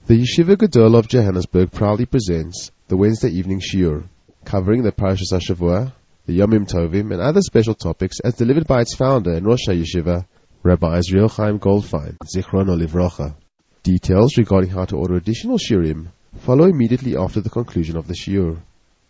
The Yeshiva Gadol of Johannesburg proudly presents the Wednesday evening shiur, covering the Parashas HaShavua, the Yomim Tovim, and other special topics as delivered by its founder and Rosh HaYeshiva, Rabbi Israel Chaim Goldfein, Zichrono Livrocha. Details regarding how to order additional shiurim follow immediately after the conclusion of the shiur.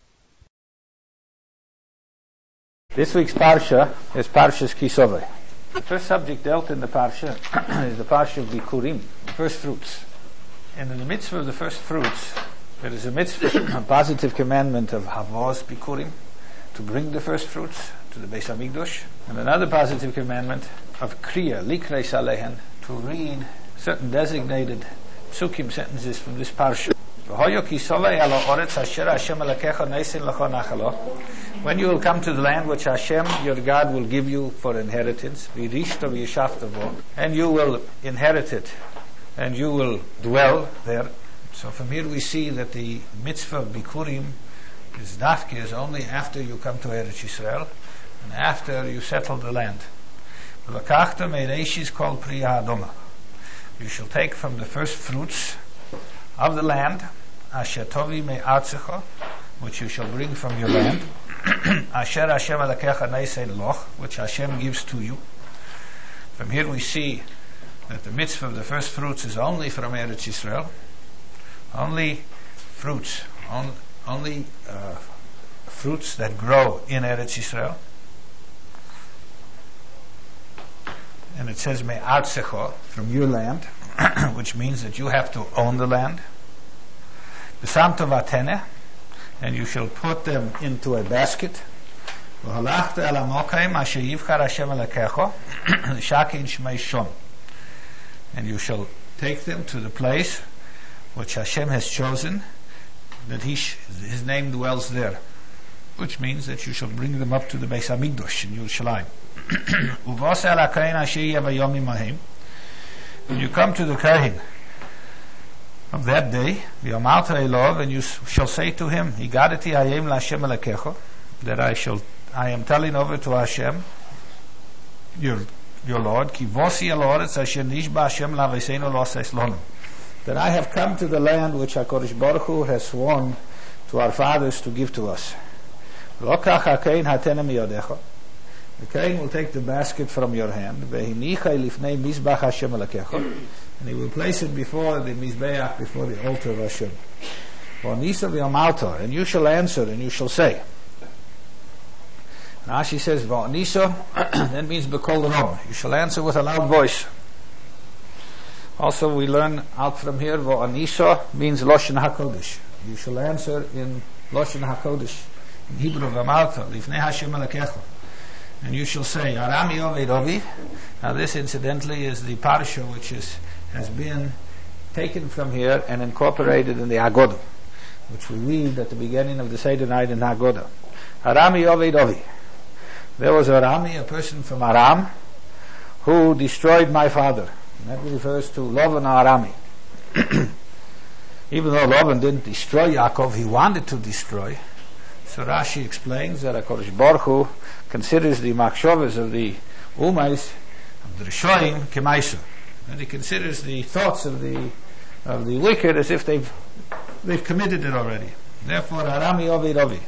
This week's Parsha is Parshas Kisovei. The first subject dealt in the Parsha is the Parsha of Bikurim, first fruits. And in the mitzvah of the first fruits, there is a mitzvah, a positive commandment of Havos Bikurim, to bring the first fruits to the Beis Hamikdash, and another positive commandment of Kriya, Likreis Alehen, to read certain designated psukim sentences from this Parsha. When you will come to the land which Hashem, your God, will give you for inheritance, and you will inherit it, and you will dwell there. So from here we see that the mitzvah of Bikurim is only after you come to Eretz Yisrael and after you settle the land. You shall take from the first fruits of the land, asher tovi me'artzecha, which you shall bring from your land, asher Hashem alakecha neisei loch, which Hashem gives to you. From here we see that the mitzvah of the first fruits is only from Eretz Yisrael, only fruits, only fruits that grow in Eretz Yisrael. And it says me'artzecha, from your land, which means that you have to own the land. B'samto v'atene, and you shall put them into a basket. V'halachta el hamokim asher yivchar Hashem elekecha l'shakin shmei shon, and you shall take them to the place which Hashem has chosen, that His name dwells there, which means that you shall bring them up to the Beis Hamikdash in Yerushalayim. Uvos el hakohen asher yeh vayom imahim, when you come to the Kohen of that day, v'yamarta elov, and you shall say to him, Higadati hayem la'Hashem elekecha, that I am telling over to Hashem, your Lord, ki vosi el oretz asher nishba Hashem la'aveseinu lo asais lonim, that I have come to the land which HaKadosh Baruch Hu has sworn to our fathers to give to us. Lokach hakein hatene miyodecha, the Kohen will take the basket from your hand, v'hinichai lifnei mizbach Hashem elekecha, and he will place it before the mizbeach, before the altar of Hashem. V'anisa v'yamarta, and you shall answer, and you shall say. Now she says, v'anisa, that means b'kol rom, you shall answer with a loud voice. Also we learn out from here, v'anisa means Loshen HaKodesh. You shall answer in Loshen HaKodesh, in Hebrew, v'amarta, lifnei Hashem elekecha. And you shall say, Arami Oved Ovi. Now this incidentally is the parsha which has been taken from here and incorporated in the Haggadah, which we read at the beginning of the Seder night in Haggadah. Arami Oved Ovi. There was Arami, a person from Aram, who destroyed my father. And that refers to Lavan Arami. Even though Lavan didn't destroy Yaakov, he wanted to destroy. So Rashi explains that HaKadosh Baruch Hu considers the makshavas of the umais, of the Rishonim, kemaisa, and he considers the thoughts of the wicked as if they've committed it already. Therefore, Arami Ovid Ovi.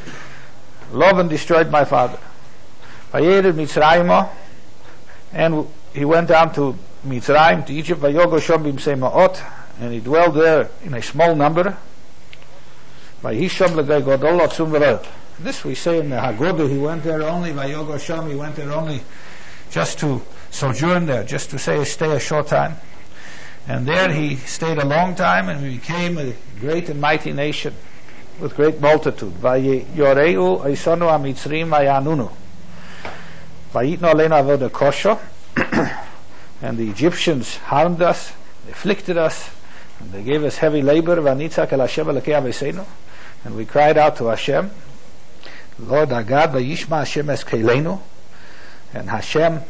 Lavan destroyed my father. Vayered Mitzrayim, and he went down to Mitzrayim, to Egypt. Vayogo Shom b'msei ma'ot, and he dwelled there in a small number. Vayishom l'gay godol atzum v'roel. This we say in the Haggadah, he went there only, Vayogo Shom, he went there only just to sojourn there, just to stay a short time. And there he stayed a long time, and he became a great and mighty nation with great multitude. Vayoreu Eisonu HaMitzrim Vayanunu. Vayitnu Aleinu Avodah Kosha. And the Egyptians harmed us, they afflicted us, and they gave us heavy labor. Vanitzak el Hashem elokei aveseinu. And we cried out to Hashem, Lord our God, vayishma Hashem es keleinu, and Hashem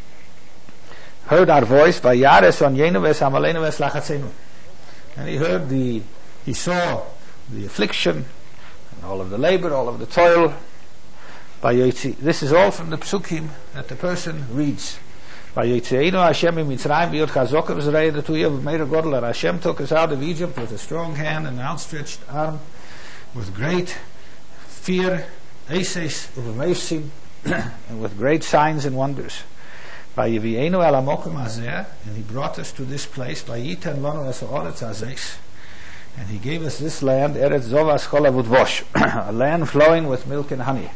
heard our voice, vayares onyenu ves amalenu ves lachatzenu, and he saw the affliction and all of the labor, all of the toil. This is all from the psukim that the person reads. Vayitzeinu Hashem mitzrayim b'yod chazokim zrei detuyev v'meir godler. Hashem took us out of Egypt with a strong hand and an outstretched arm, with great fear, eses uv'meisim, and with great signs and wonders. Vayivienu el hamokim hazeh, and He brought us to this place. Vayiten lanu es ha'oretz hazeh, and He gave us this land, Eretz Zovas Cholav Udvosh, a land flowing with milk and honey.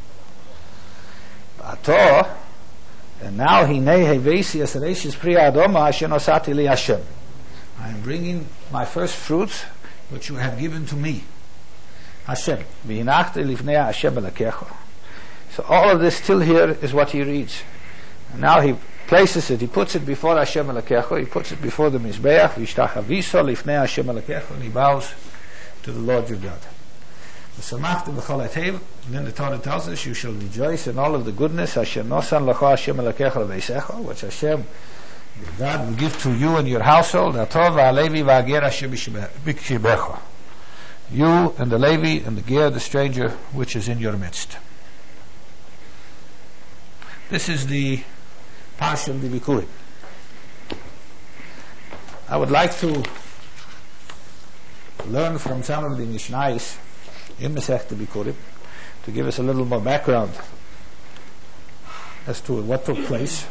Ba'ato, and now Hinei hevesi es reishis pri adoma asher nosati li Hashem. I am bringing my first fruits, which you have given to me, Hashem. V'hinachti lifnei Hashem elakecha. So all of this still here is what he reads. And now he places it, he puts it before Hashem elakecha, he puts it before the Mizbeach, v'ishtachaviso lifnei Hashem elakecha, and he bows to the Lord your God. And then the Torah tells us, you shall rejoice in all of the goodness Hashem nosan lecha Hashem elakecha v'eisecha, which Hashem God will give to you and your household, atov v'alevi v'ager Hashem b'kshibecha, you and the Levi and the Ger, the stranger which is in your midst. This is the Parsha of the Bikurim. I would like to learn from some of the Mishnayos in Masechta Bikurim to give us a little more background as to what took place.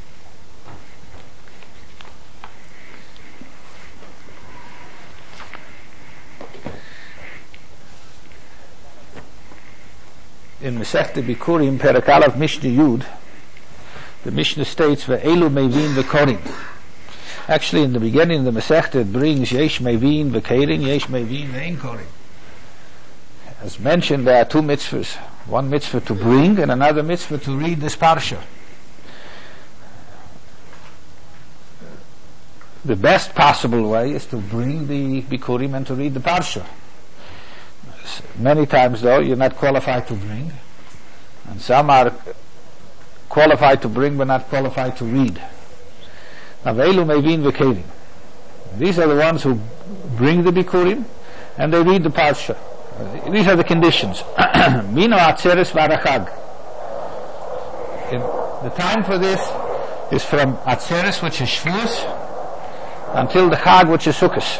In Masechta Bikurim, Perek Aleph, Mishnah Yud, the Mishnah states, "Ve'elu mevin v'korim." Actually, in the beginning of the Masechta, it brings yesh mevin v'kerin, yesh mevin ve'en korim. As mentioned, there are two mitzvahs: one mitzvah to bring, and another mitzvah to read this parsha. The best possible way is to bring the Bikurim and to read the parsha. Many times, though, you're not qualified to bring, and some are qualified to bring but not qualified to read. Now, Ve'elu mevin v'kerim. These are the ones who bring the Bikurim and they read the parsha. These are the conditions. Mino atzeres v'arachag. The time for this is from atzeres, which is Shavuos, until the Chag, which is Sukkos.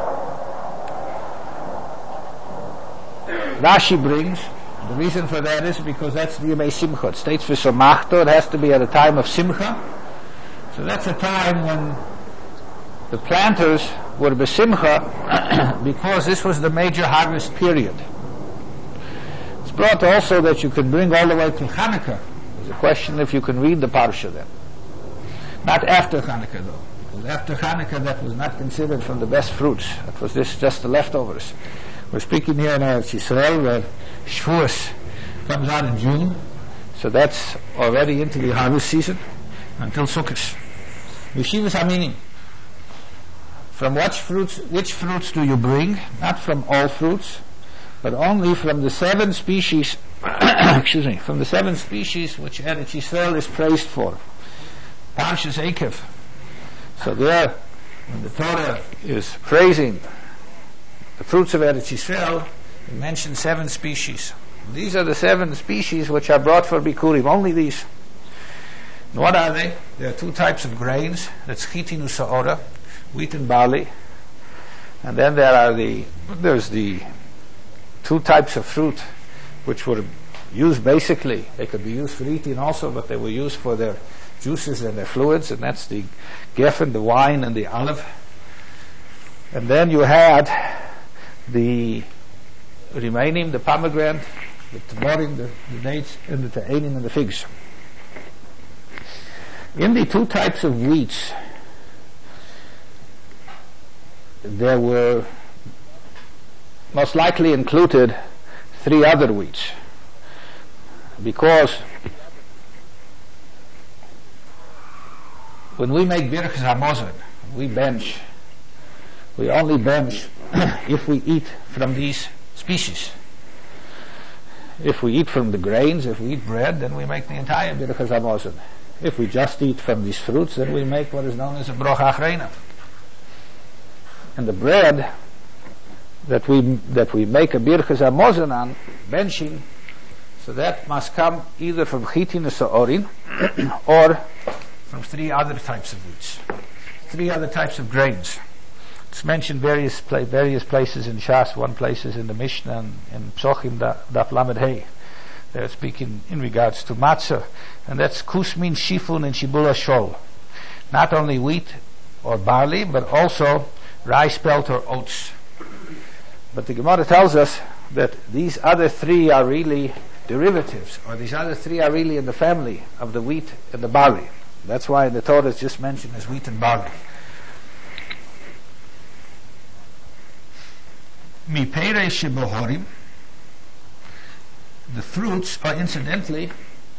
Rashi brings, the reason for that is because that's the Yemei Simcha. It states for Somachto, it has to be at a time of Simcha. So that's a time when the planters were besimcha because this was the major harvest period. It's brought also that you can bring all the way to Hanukkah. There's a question if you can read the parsha then. Not after Hanukkah though, because after Hanukkah that was not considered from the best fruits. That was just the leftovers. We're speaking here in Eretz Yisrael where Shavuos comes out in June, so that's already into the harvest season until Sukkot. Yeshivas Haminim. From which fruits do you bring? Not from all fruits, but only from the 7 species from the 7 species which Eretz Yisrael is praised for. Parshas Eikev. So there, when the Torah is praising the fruits of Eretz Yisrael, it mentions 7 species. These are the 7 species which are brought for Bikurim, only these. And what are they? There are 2 types of grains, that's chitin u'sa'ora, wheat and barley. And then there's the 2 types of fruit which were used basically, they could be used for eating also, but they were used for their juices and their fluids, and that's the geffen, the wine, and the olive. And then you had the remaining, the pomegranate, the tamarim, the dates, and the ta'anim, and the figs. In the 2 types of wheats, there were most likely included 3 other wheats, because when we make Birchas Hamazon, we only bench if we eat from these species. If we eat from the grains, if we eat bread, then we make the entire Birchas Hamazon. If we just eat from these fruits, then we make what is known as a Brocha Achreina. And the bread that we make a Birchas Hamazon on, benching, so that must come either from Chitin Sa'orin or from 3 other types of wheats, 3 other types of grains. It's mentioned various places in Shas, one place is in the Mishnah, and in Psochim Daf Lamed Hey. They're speaking in regards to matzah, and that's kusmin, shifun, and shibula shol. Not only wheat or barley, but also rye, spelt, or oats. But the Gemara tells us that these other 3 are really derivatives, or these other 3 are really in the family of the wheat and the barley. That's why in the Torah it's just mentioned as wheat and barley. Mipeirei shebohorim, the fruits are incidentally,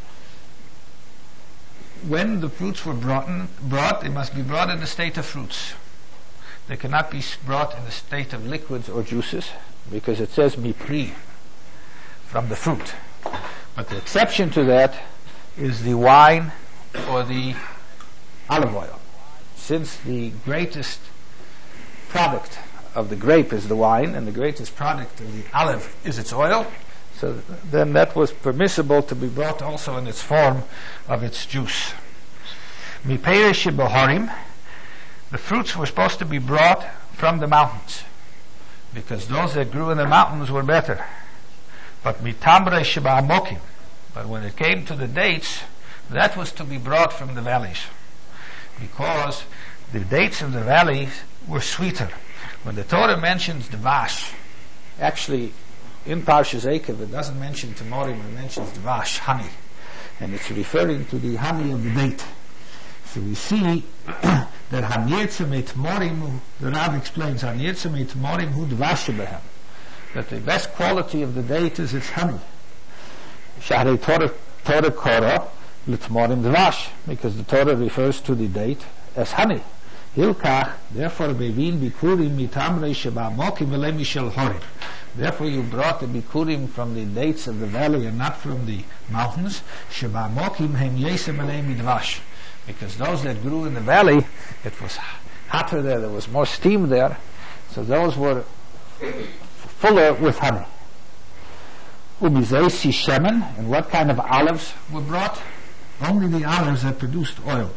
when the fruits were brought, they must be brought in the state of fruits. They cannot be brought in the state of liquids or juices, because it says mipri, from the fruit. But the exception to that is the wine or the olive oil. Since the greatest product of the grape is the wine, and the greatest product of the olive is its oil, so then that was permissible to be brought also in its form of its juice. Mipeirei shebohorim, the fruits were supposed to be brought from the mountains, because those that grew in the mountains were better. But mitamrei sheba'amokim, but when it came to the dates, that was to be brought from the valleys, because the dates of the valleys were sweeter. When the Torah mentions dvash, actually in Parshas Eikev it doesn't mention Timorim, it mentions dvash, honey, and it's referring to the honey of the date. So we see that hanirtzem etmorim, the Rav explains, hanirtzem etmorim hu dvash behem, that the best quality of the date is its honey. Shahrei Torah Korah l'tmorim dvash, because the Torah refers to the date as honey. Hilkach, therefore bevin bikurim mitamrei sheba'amokim v'le mishel horim. Therefore you brought the bikurim from the dates of the valley and not from the mountains. Sheba'amokim hem yesem elei midvash, because those that grew in the valley, it was hotter there was more steam there, so those were fuller with honey. Ubizei si shemen, and what kind of olives were brought? Only the olives that produced oil.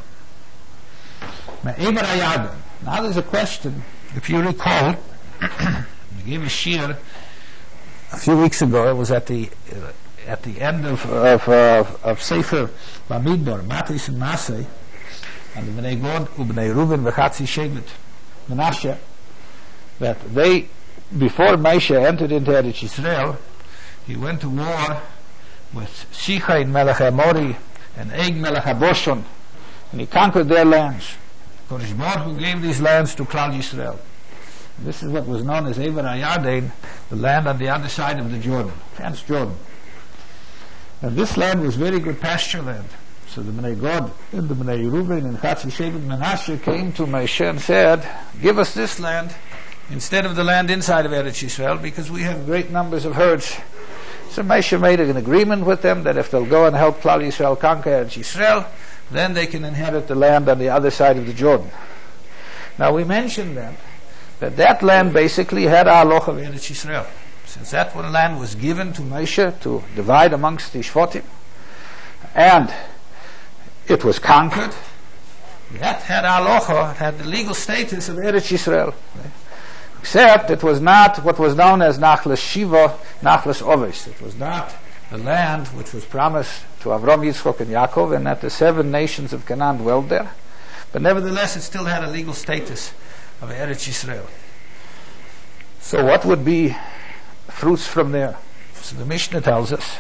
Now there's a question. If you recall, we gave a shir a few weeks ago. It was at the end of Sefer Bamidbar, Matis and Masei, and the Bnei Gad, Ubnei Reuven, V'chatzi Shevet Menashe, that they, before Moshe entered into Eretz Yisrael, he went to war with Sichain Melech HaMori and Eig Melech HaBoshon, and he conquered their lands. Kodesh Baruch Hu gave these lands to Klal Yisrael. This is what was known as Ever HaYarden, the land on the other side of the Jordan, Trans-Jordan. And this land was very good pasture land. So the Bnei Gad and the Bnei Reuven and Chatzi Shevet Menashe came to Moshe and said, give us this land instead of the land inside of Eretz Yisrael, because we have great numbers of herds. So Moshe made an agreement with them that if they'll go and help Klal Yisrael conquer Eretz Yisrael, then they can inherit the land on the other side of the Jordan. Now we mentioned then that land basically had a halacha of Eretz Yisrael. Since that one land was given to Moshe to divide amongst the Shvatim, and it was conquered, that had halacha, had the legal status of Eretz Yisrael. Except it was not what was known as Nachlas Shiva, Nachlas Oves. It was not the land which was promised to Avram, Yitzchok, and Yaakov, and that the 7 nations of Canaan dwelled there. But nevertheless, it still had a legal status of Eretz Yisrael. So what would be fruits from there? So the Mishnah tells us,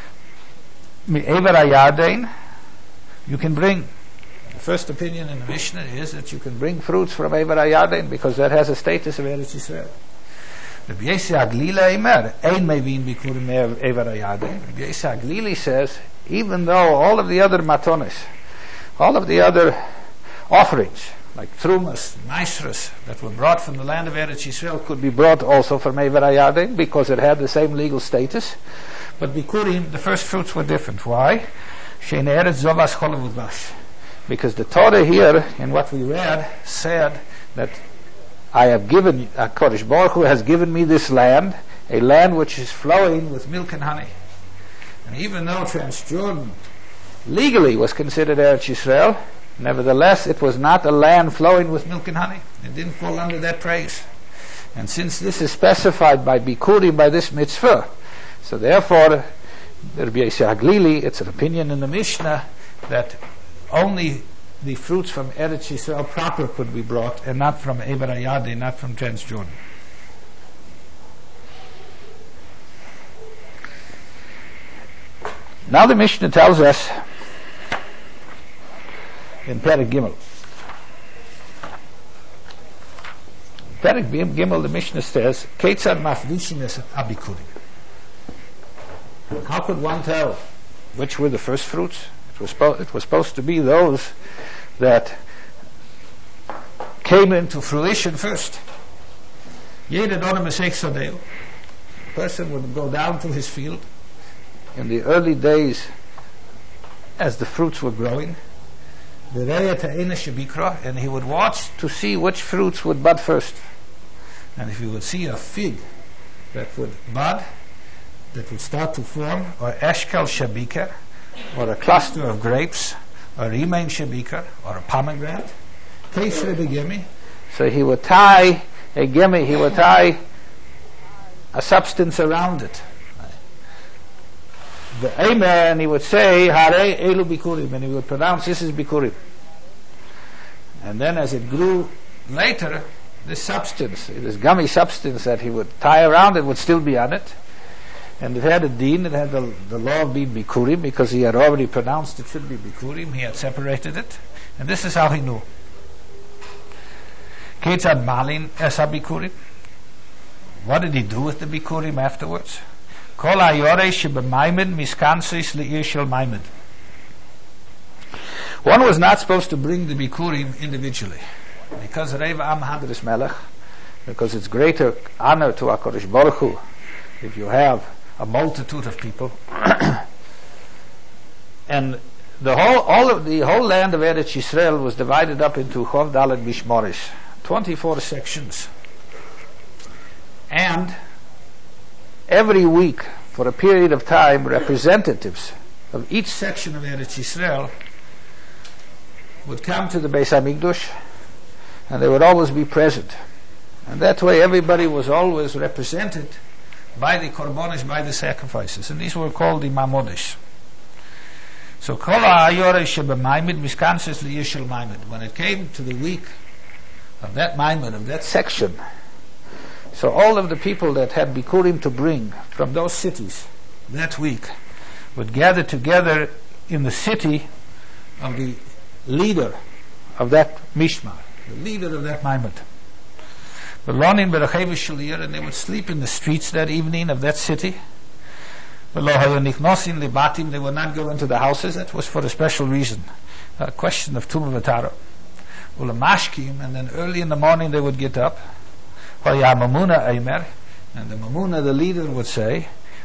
Me'ever HaYarden, you can bring. The first opinion in the Mishnah is that you can bring fruits from Ever HaYarden, because that has a status of Eretz Yisrael. Rabbi Yossi HaGlili Eimer, Ein mevin bikurim Ever HaYarden. Rabbi Yossi HaGlili says, even though all of the other matonis, all of the other offerings, like Trumas, Maasros, that were brought from the land of Eretz Yisrael, could be brought also from Ever HaYarden, because it had the same legal status. But bikurim, the first fruits were different. Why? Shein Eretz Zovas Cholav Udvash. Because the Torah here, in what we read, said that I have given, Kodesh Baruch Hu has given me this land, a land which is flowing with milk and honey. And even though Transjordan legally was considered Eretz Yisrael, Nevertheless, it was not a land flowing with milk and honey. It didn't fall under that praise. And since this is specified by Bikurim, by this mitzvah, so therefore, Rabbi Yossi Haglili, it's an opinion in the Mishnah that only the fruits from Eretz Yisrael proper could be brought, and not from Eber Hayade, not from Transjordan. Now the Mishnah tells us in Perek Gimel. Perek Gimel, the Mishnah says, Ketzad mafrishin es abikurim. How could one tell which were the first fruits? It was supposed to be those that came into fruition first. Jeder Donner Mesech Sadeu. A person would go down to his field in the early days as the fruits were growing, and he would watch to see which fruits would bud first. And if you would see a fig that would bud, that would start to form, or eshkel shabikar, or a cluster of grapes, or rimain shabikar, or a pomegranate, so he would tie a gemi, he would tie a substance around it. The Eimer, and he would say, Hare elu bikurim, and he would pronounce, this is bikurim. And then as it grew later, this substance, this gummy substance that he would tie around it would still be on it. And it had a din, it had the law of being bikurim, because he had already pronounced it should be bikurim, he had separated it. And this is how he knew. Ketzad malin esa bikurim. What did he do with the bikurim afterwards? Kol hayore shebemaimed miskansis le'ir shel maimed. One was not supposed to bring the bikurim individually, because Reiv Am Hadris Melech, because it's greater honor to HaKadosh Baruch Hu if you have a multitude of people. And the whole land of Eretz Yisrael was divided up into Chov Dalet Mishmoris, 24 sections. And every week, for a period of time, representatives of each section of Eretz Yisrael would come to the Beis HaMikdash, and they would always be present. And that way everybody was always represented by the korbanos, by the sacrifices. And these were called the mamodesh. So kol ha'ayore shebemaimed miskanses le'ir shel maimed. When it came to the week of that maimed, of that section, so all of the people that had bikurim to bring from those cities that week would gather together in the city of the leader of that mishmar, the leader of that maimed. And they would sleep in the streets that evening of that city. They would not go into the houses. That was for a special reason, a question of Tumah V'Tara. And then early in the morning they would get up, and the Mamuna, the leader, would say,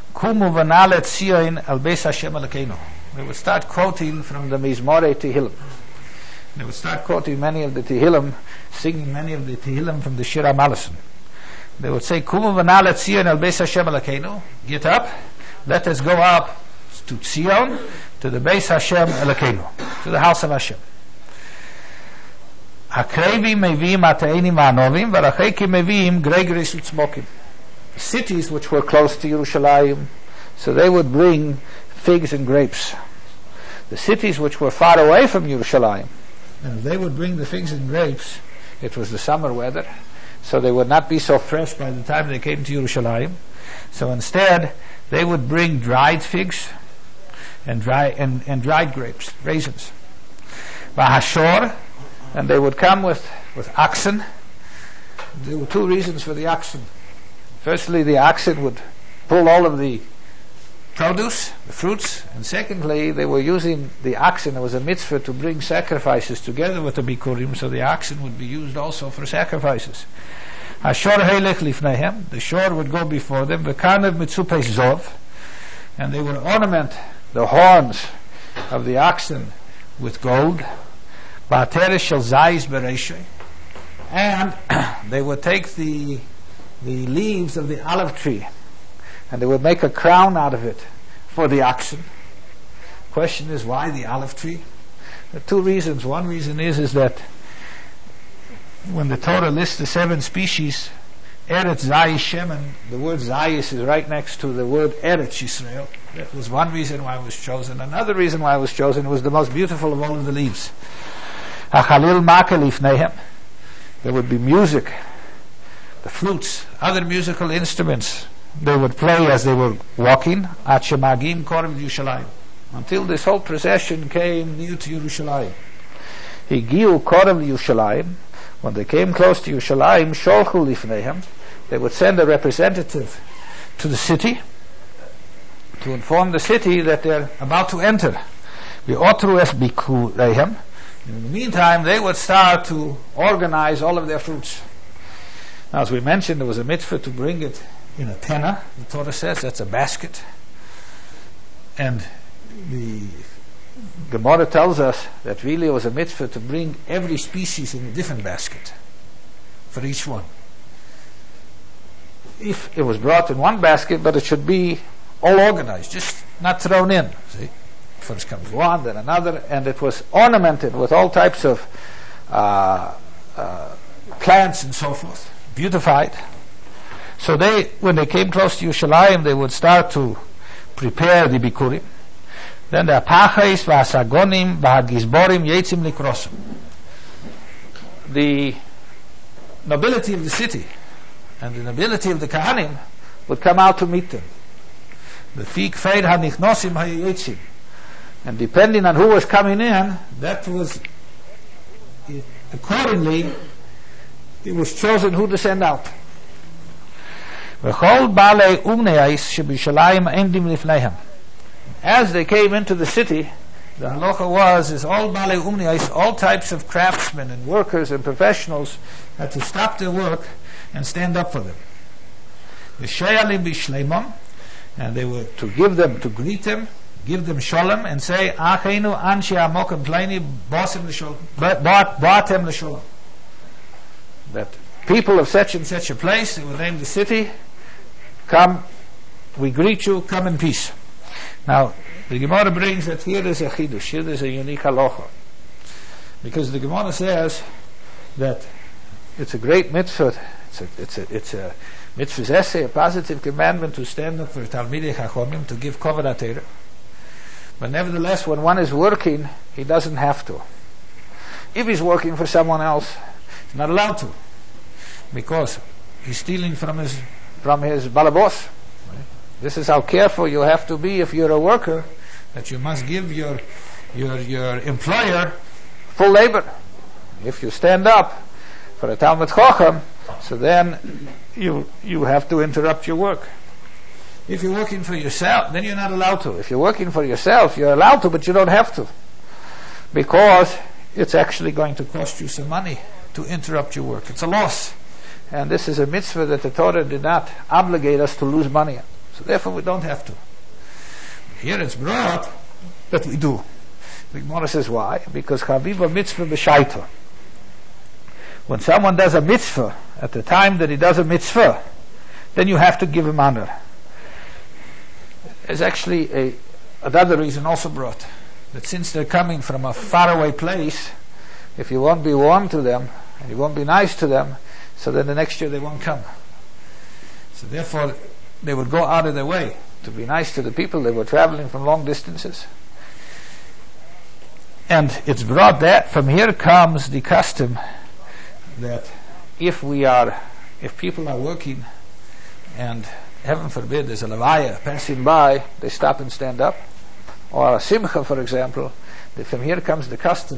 they would start quoting from the Mizmorei Tehillim. They would start quoting many of the Tehillim, singing many of the Tehillim from the Shir HaMalison. They would say, get up, let us go up to Tzion, to the Beis Hashem Elokeinu, to the house of Hashem. Cities which were close to Yerushalayim, so they would bring figs and grapes. The cities which were far away from Yerushalayim, and they would bring the figs and grapes. It was the summer weather, so they would not be so fresh by the time they came to Yerushalayim. So instead, they would bring dried figs and dried grapes, raisins. V'hashor, and they would come with oxen. There were two reasons for the oxen. Firstly, the oxen would pull all of the produce, the fruits, and secondly, they were using the oxen. There was a mitzvah to bring sacrifices together with the bikurim, so the oxen would be used also for sacrifices. Hashor heilech lifnehem, the shore would go before them, v'kanev mitzupei zov, and they would ornament the horns of the oxen with gold, ba'ateres shel zayis bereishei, and they would take the leaves of the olive tree, and they would make a crown out of it for the oxen. Question is, why the olive tree? There are two reasons. One reason is that when the Torah lists the 7 species, Eretz Zayis Shemen, the word Zayis is right next to the word Eretz Yisrael. That was one reason why it was chosen. Another reason why it was chosen was the most beautiful of all of the leaves. Hachalil Makel Lifneihem. There would be music, the flutes, other musical instruments. They would play as they were walking. At Shemagim Korem Yerushalayim. Until this whole procession came near to Yerushalayim. Higiu Korem Yerushalayim. When they came close to Yerushalayim, Sholchu Lifneihem, they would send a representative to the city to inform the city that they're about to enter. V'otru es bikureihem. In the meantime, they would start to organize all of their fruits. Now, as we mentioned, there was a mitzvah to bring it in a tenna. The Torah says that's a basket. And the Gemara tells us that really it was a mitzvah to bring every species in a different basket for each one. If it was brought in one basket, but it should be all organized, just not thrown in. See? First comes one, then another, and it was ornamented with all types of plants and so forth, beautified. So when they came close to Yerushalayim, they would start to prepare the bikurim. Then the apachais v'asagonim v'hagizborim yetzim likrosim. The nobility of the city and the nobility of the kahanim would come out to meet them. The fig feid hanichnosim hayetzim. And depending on who was coming in, that was accordingly it was chosen who to send out. V'chol balei umneis shebishalayim endim lifneihem. As they came into the city, the halacha is all balei umneis, all types of craftsmen and workers and professionals had to stop their work and stand up for them. V'sheyalim bishleimam, and they were to greet them, give them shalom, and say, Achenu anshi amokim pleini bosim l'shalom, batem l'shalom. That people of such and such a place, they will name the city, come, we greet you, come in peace. Now, the Gemara brings that here is a chidush, here is a unique halacha. Because the Gemara says that it's a great mitzvah, it's a mitzvah's essay, a positive commandment to stand up for Talmidei Chachomim, to give kovod HaTorah. But nevertheless, when one is working, he doesn't have to. If he's working for someone else, he's not allowed to, because he's stealing from his balabos. This is how careful you have to be if you're a worker, that you must give your employer full labor. If you stand up for a Talmid Chacham, so then you have to interrupt your work. If you're working for yourself, then you're not allowed to. If you're working for yourself, you're allowed to, but you don't have to, because it's actually going to cost you some money to interrupt your work. It's a loss. And this is a mitzvah that the Torah did not obligate us to lose money on. So therefore we don't have to. Here it's brought that we do. The Gemara says why? Because chaviva mitzvah b'shaita. When someone does a mitzvah at the time that he does a mitzvah, then you have to give him honor. There's actually another reason also brought, that since they're coming from a faraway place, if you won't be warm to them and you won't be nice to them, so then the next year they won't come. So therefore they would go out of their way to be nice to the people. They were traveling from long distances. And it's brought that from here comes the custom that if people are working and heaven forbid there's a levaya passing by, they stop and stand up, or a simcha, for example, that from here comes the custom,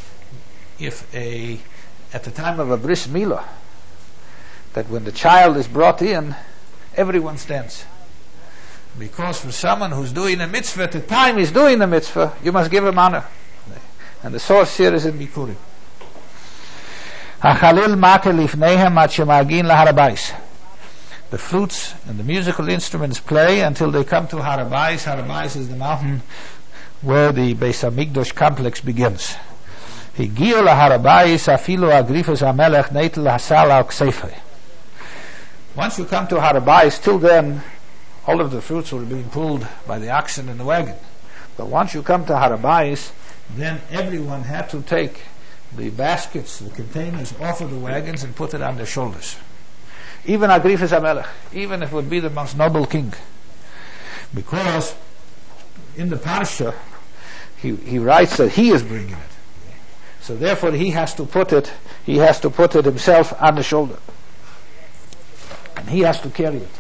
at the time of a bris milah, that when the child is brought in, everyone stands. Because for someone who's doing a mitzvah, at the time he's doing the mitzvah, you must give him honor. And the source here is in Bikurim. The flutes and the musical instruments play until they come to Har HaBayis. Har HaBayis is the mountain where the Beis HaMikdash complex begins. Higiu lahar HaBayis afilu agrifas hamelech neitel hasal al ksefei. Once you come to Har HaBayis, till then all of the fruits were being pulled by the oxen and the wagon. But once you come to Har HaBayis, then everyone had to take the baskets, the containers off of the wagons and put it on their shoulders. Even Agrippas HaMelech, even if it would be the most noble king. Because in the Parsha, he writes that he is bringing it. So therefore he has to put it himself on the shoulder. And he has to carry it.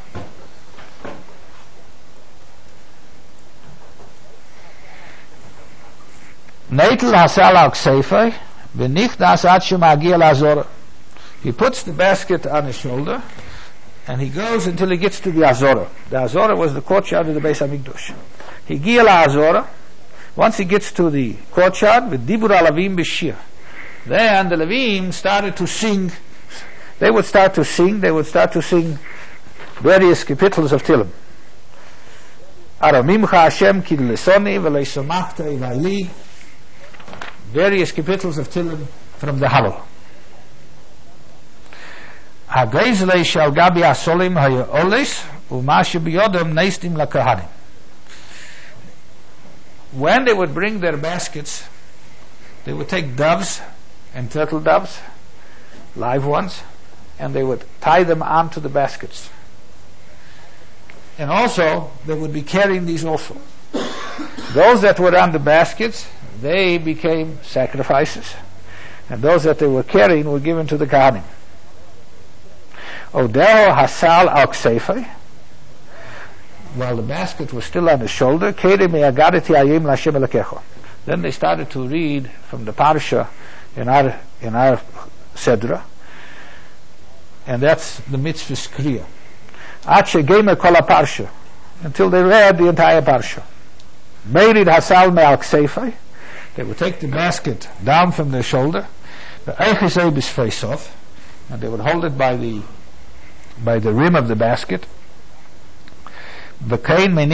Neitel hasal al ksefei, v'nich das ad shemagia l'azorah. He puts the basket on his shoulder, and he goes until he gets to the Azorah. The Azorah was the courtyard of the Beis HaMikdash. He gia la'Azorah. Once he gets to the courtyard, with Dibur alavim b'shir. Then the Levim started to sing. They would start to sing various capitals of Tehillim. Aramimcha Hashem ki lesoni v'leisomachta ilayli. Various capitals of Tehillim from the Hallel. Hagezlei shel gabi asolim hayoles u'mashe biyodem neistim lakahanim. When they would bring their baskets, they would take doves and turtle doves, live ones, and they would tie them onto the baskets. And also, they would be carrying these also. Those that were on the baskets, they became sacrifices. And those that they were carrying were given to the Kohanim. Odeho hasal al ksefei. While the basket was still on his shoulder, then they started to read from the Parsha in our Sedra, and that's the mitzvah Kriya. Until they read the entire Parsha. Meirid hasal me al ksefei. They would take the basket down from their shoulder, and they would hold it by the rim of the basket. And the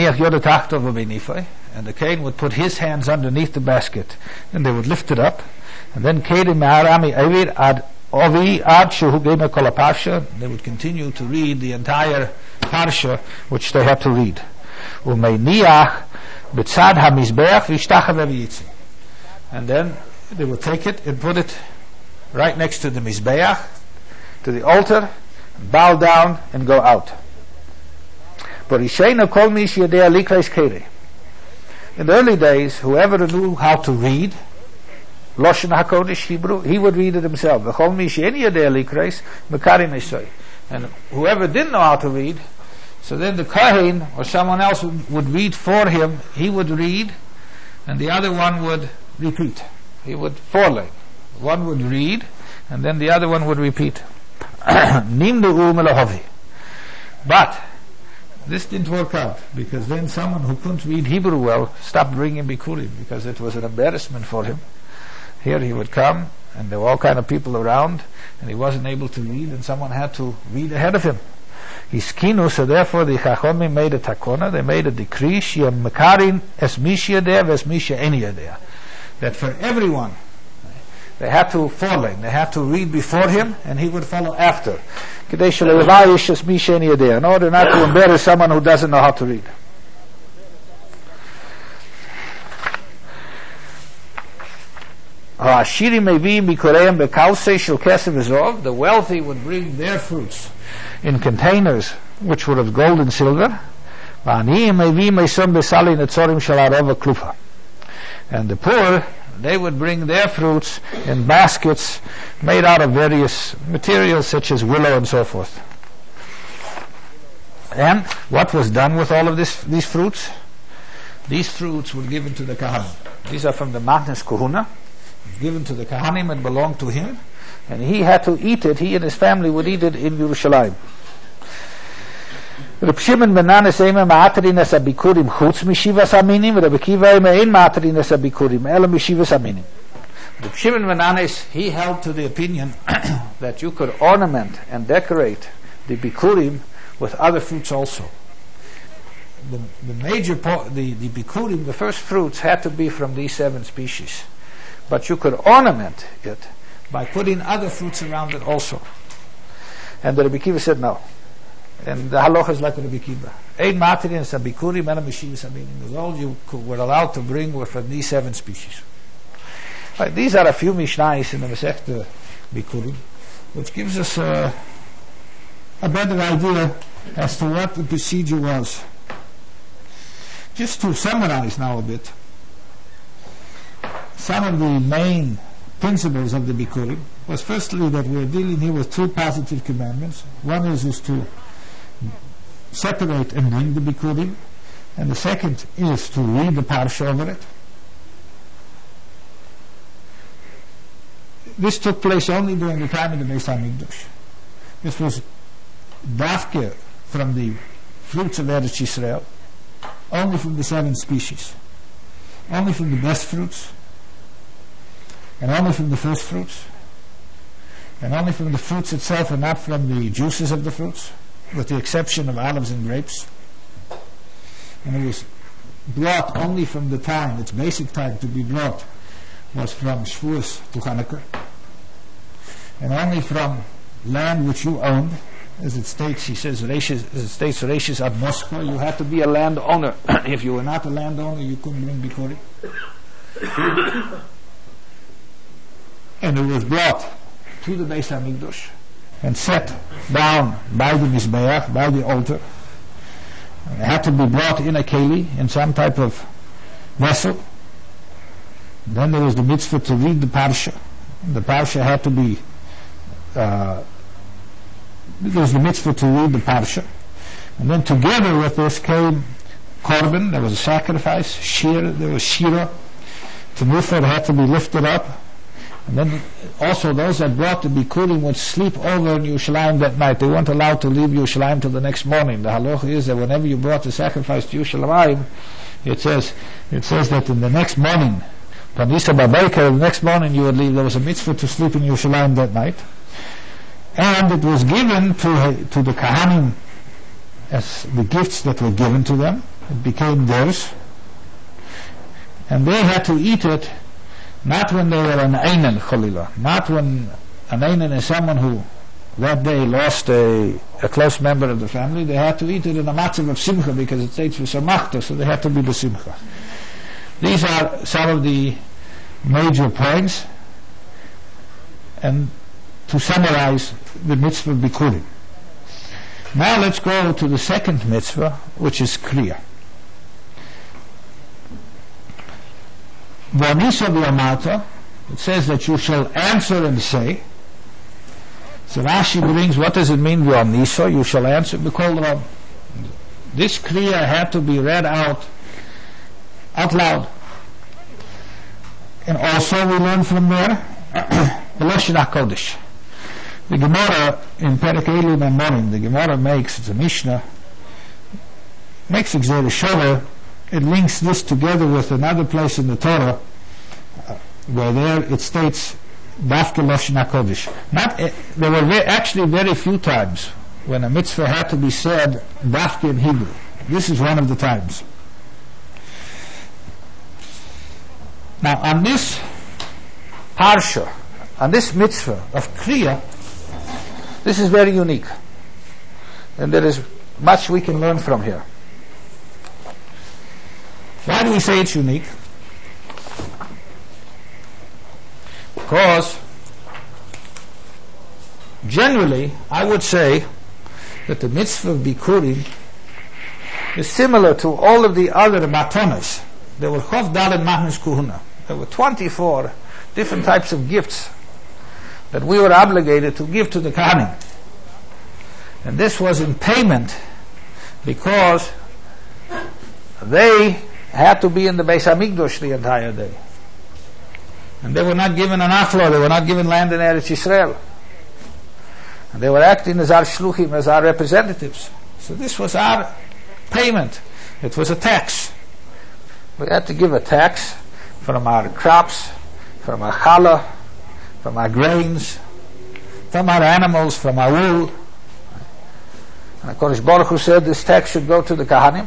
Kain would put his hands underneath the basket, and they would lift it up, and then they would continue to read the entire parsha which they had to read. And then they would take it and put it right next to the Mizbeach, to the altar, bow down and go out. In the early days, whoever knew how to read Lashon HaKodesh Hebrew, he would read it himself. And whoever didn't know how to read, so then the Kohen or someone else would read for him. He would read, and the other one would repeat. He would four-leg. One would read, and then the other one would repeat. But this didn't work out, because then someone who couldn't read Hebrew well stopped bringing Bikurim, because it was an embarrassment for him. Here he would come, and there were all kind of people around, and he wasn't able to read, and someone had to read ahead of him. Hiskinu, so therefore the Chachomim made a takona, they made a decree, mekarin es mishia there, ves mishia enia there, that for everyone they had to follow, they had to read before him, and he would follow after. In order not to embarrass someone who doesn't know how to read. The wealthy would bring their fruits in containers which were of gold and silver. And the poor, they would bring their fruits in baskets made out of various materials such as willow and so forth. And what was done with all of these fruits? These fruits were given to the Kohanim. These are from the Matnas Kohuna, given to the Kohanim and belonged to him, and he had to eat it. He and his family would eat it in Yerushalayim. Reb Shimon ben Nanes eimer ma'atrin es abikurim chutz mishivas aminim, Reb Akiva eimer ein ma'atrin es abikurim ela mishivas aminim. Reb Shimon ben Nanes, he held to the opinion that you could ornament and decorate the bikurim with other fruits also. The major part, the bikurim, the first fruits, had to be from these 7 species, but you could ornament it by putting other fruits around it also. And the Reb Akiva said no. And the halacha is like Rabbi Kiva. Ein materin sabikurim ela mishivas aminim. All you were allowed to bring were from these 7 species. Right, these are a few Mishnayos in the Masechta Bikurim, which gives us a better idea as to what the procedure was. Just to summarize now a bit, some of the main principles of the Bikurim was firstly that we're dealing here with two positive commandments. One is to separate and bring the Bikurim, and the second is to read the parsha over it. This took place only during the time of the Beis HaMikdash. This was dafke from the fruits of Eretz Yisrael, only from the 7 species, only from the best fruits, and only from the first fruits, and only from the fruits itself and not from the juices of the fruits, with the exception of olives and grapes. And it was brought only from the time, its basic time to be brought was from Shavuos to Hanukkah, and only from land which you owned. As it states, he says, Reishis ad Moscow, you had to be a landowner. If you were not a landowner, you couldn't bring Bikurim. And it was brought to the Beis HaMikdash and set down by the Mizbeach, by the altar. And it had to be brought in a keli, in some type of vessel. And then there was the mitzvah to read the parsha. The parsha had to be there was the mitzvah to read the parsha, and then together with this came korban. There was a sacrifice, shir, there was shira. Temufa had to be lifted up, and then also those that brought the Bikurim would sleep over in Yerushalayim that night. They weren't allowed to leave Yerushalayim till the next morning. The halacha is that whenever you brought the sacrifice to Yerushalayim, it says that in the next morning, Panisa Babaika, the next morning you would leave. There was a mitzvah to sleep in Yerushalayim that night. And it was given to the Kahanim as the gifts that were given to them. It became theirs. And they had to eat it not when they were an Einan, Chalila. Not when an Einan is someone who that day lost a close member of the family. They had to eat it in a matzav of Simcha, because it states for Samachta, so they had to be the Simcha. These are some of the major points. And to summarize the mitzvah Bikurim. Now let's go to the second mitzvah, which is Kriya. V'anisa v'amata, it says that you shall answer and say. So Rashi brings, what does it mean v'anisa? You shall answer. Because this Kriya had to be read out loud. And also we learn from there the Lashon HaKodesh. The Gemara in Perek Elul Memorim, the Gemara makes, it's a Mishnah, makes Gzera Shover. It links this together with another place in the Torah, where there it states Dafke Lashon HaKodesh. There were actually very few times when a mitzvah had to be said Dafke in Hebrew. This is one of the times. Now on this parsha, on this mitzvah of Kriya, this is very unique, and there is much we can learn from here. Why do we say it's unique? Because generally I would say that the mitzvah of Bikurim is similar to all of the other matonas. There were Chov Dalet Matnas Kuhuna. There were 24 different types of gifts that we were obligated to give to the Kohanim. And this was in payment because they had to be in the Beis HaMikdash the entire day. And they were not given an achlo, they were not given land in Eretz Yisrael. And they were acting as our shluchim, as our representatives. So this was our payment. It was a tax. We had to give a tax from our crops, from our challah, from our grains, from our animals, from our wool. And HaKadosh Baruch Hu said this tax should go to the Kohanim.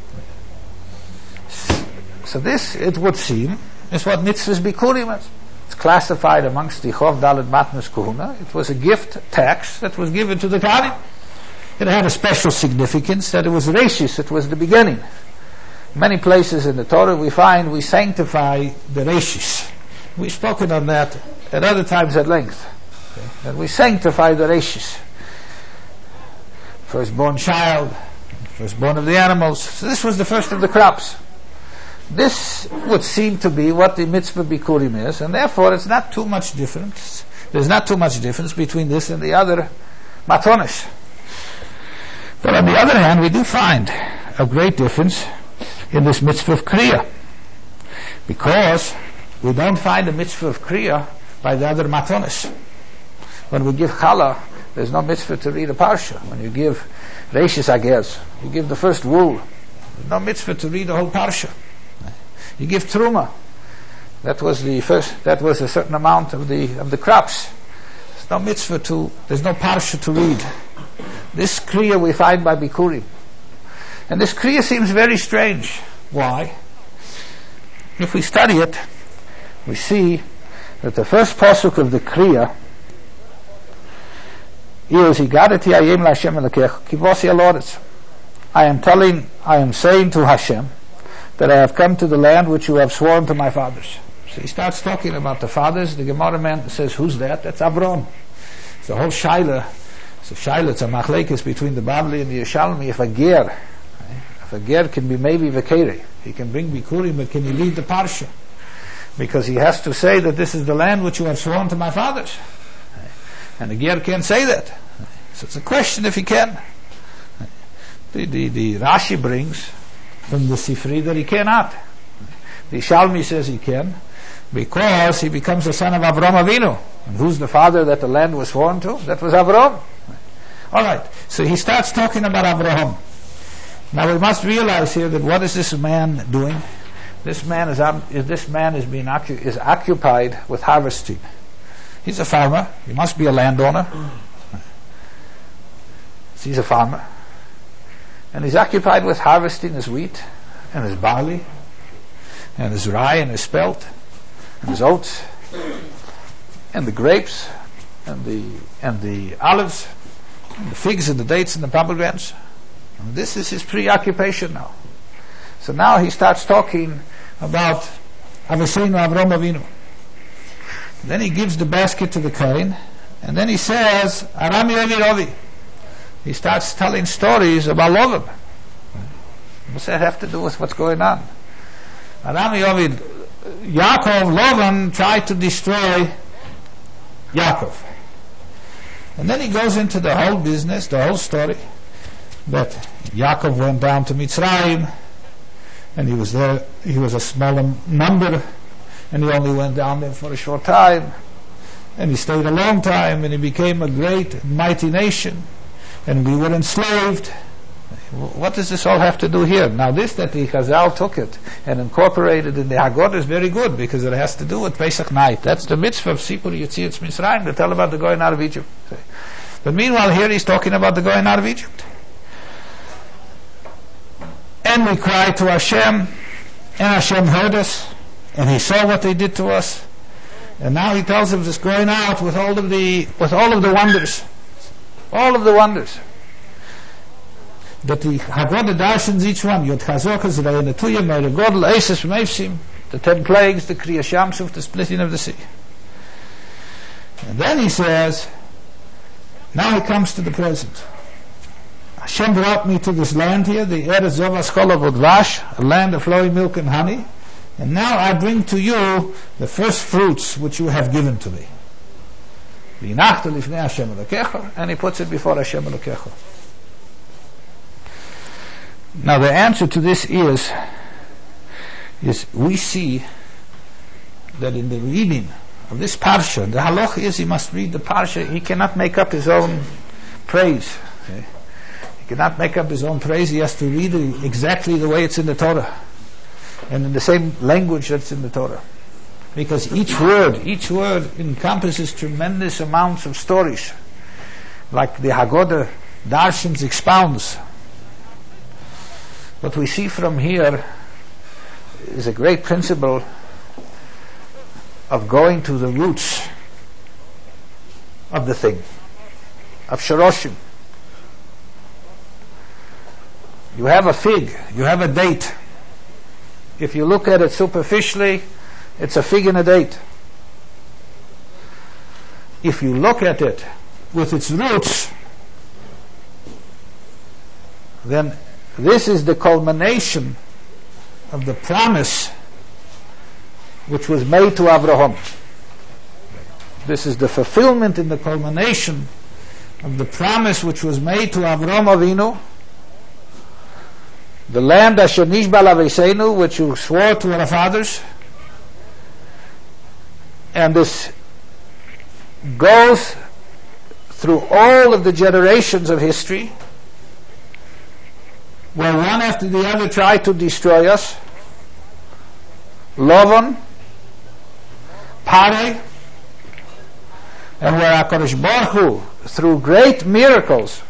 So this, it would seem, is what mitzvahs Bikurim is. It's classified amongst the Chov Dalet Matnas Kuhuna. It was a gift tax that was given to the Kohanim. It had a special significance that it was Reishis, it was the beginning. Many places in the Torah we find we sanctify the Reishis. We've spoken on that at other times at length. Okay. And we sanctify the reishis. Firstborn child, firstborn of the animals. So this was the first of the crops. This would seem to be what the mitzvah bikurim is, and therefore it's not too much difference. There's not too much difference between this and the other matonis. But on the other hand, we do find a great difference in this mitzvah of kriya, because we don't find the mitzvah of kriya by the other matonis. When we give challah, there's no mitzvah to read a parsha. When you give reishis agez, you give the first wool, there's no mitzvah to read the whole parsha. You give truma, that was the first. That was a certain amount of the crops. There's no mitzvah there's no parsha to read. This kriya we find by bikurim, and this kriya seems very strange. Why? If we study it, we see that the first pasuk of the kriya is Higadati Ayim LaHashem Elokech Kivosi Aloretz. I am saying to Hashem that I have come to the land which you have sworn to my fathers. So he starts talking about the fathers. The Gemara man says, who's that? That's Avram. It's a whole shaila. It's a machlekes between the Babli and the Yerushalmi. If a ger can be maybe vekeri, he can bring bikurim, but can he lead the parsha? Because he has to say that this is the land which you have sworn to my fathers. And the ger can't say that. So it's a question if he can. The Rashi brings from the Sifri that he cannot. The Shalmi says he can, because he becomes the son of Avram Avinu. And who's the father that the land was sworn to? That was Avram. Alright, so he starts talking about Avraham. Now we must realize here that what is this man doing? This man is occupied with harvesting. He's a farmer. He must be a landowner. He's a farmer. And he's occupied with harvesting his wheat and his barley and his rye and his spelt and his oats and the grapes and the olives and the figs and the dates and the pomegranates. And this is his preoccupation now. So now he starts talking about Avosseinu Avram Avinu. Then he gives the basket to the Kohen, and then he says, Arami Ovi Rovi. He starts telling stories about Lovan. What's that have to do with what's going on? Arami Ovi, Yaakov, Lovan tried to destroy Yaakov. And then he goes into the whole business, the whole story, that Yaakov went down to Mitzrayim, and he was there, he was a smaller number, and he only went down there for a short time, and he stayed a long time, and he became a great, mighty nation, and we were enslaved. What does this all have to do here? Now this, that the Chazal took it and incorporated in the Haggadah, is very good, because it has to do with Pesach night. That's the mitzvah of Sipur Yetzias Mitzrayim, to tell about the going out of Egypt. But meanwhile here he's talking about the going out of Egypt. And we cried to Hashem, and Hashem heard us, and he saw what they did to us. And now he tells of this going out with all of the wonders. All of the wonders. That the Haggadah darshans each one, Yod Chazokah, Zerei Netuyah, Meir Godel, Eises, Meifsim, the 10 plagues, the Kriyas Yamsuf, the splitting of the sea. And then he says, now he comes to the present. Hashem brought me to this land here, the Eretz Zov Askola Vodvash, a land of flowing milk and honey, and now I bring to you the first fruits which you have given to me. V'inachta lifnei Hashem Elokecha, and he puts it before Hashem Elokecha. Now the answer to this is we see that in the reading of this parsha, the halach is he must read the parsha. He cannot make up his own praise. Okay? He cannot make up his own praise. He has to read it exactly the way it's in the Torah, and in the same language that's in the Torah, because each word encompasses tremendous amounts of stories, like the Haggadah Darshans expounds. What we see from here is a great principle of going to the roots of the thing, of Shoroshim. You have a fig, you have a date. If you look at it superficially, it's a fig and a date. if you look at it with its roots, then this is the culmination of the promise which was made to Abraham. This is the fulfillment and the culmination of the promise which was made to Avraham Avinu, the land Asher Nishba L'Aviseinu, which you swore to our fathers. And this goes through all of the generations of history, where one after the other tried to destroy us. Lavan, Pare, and where HaKadosh Baruch Hu, through great miracles,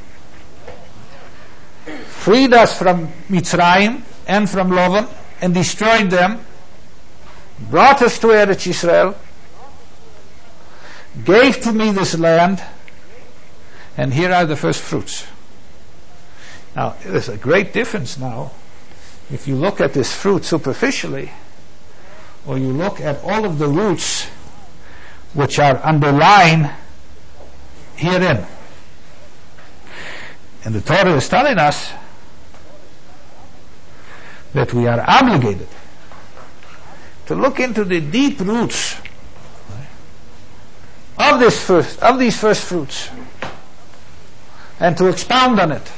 freed us from Mitzrayim and from Lavan and destroyed them, brought us to Eretz Yisrael, gave to me this land, and here are the first fruits. Now, there's a great difference now if you look at this fruit superficially, or you look at all of the roots which are underlying herein. And the Torah is telling us that we are obligated to look into the deep roots of these first fruits and to expound on it.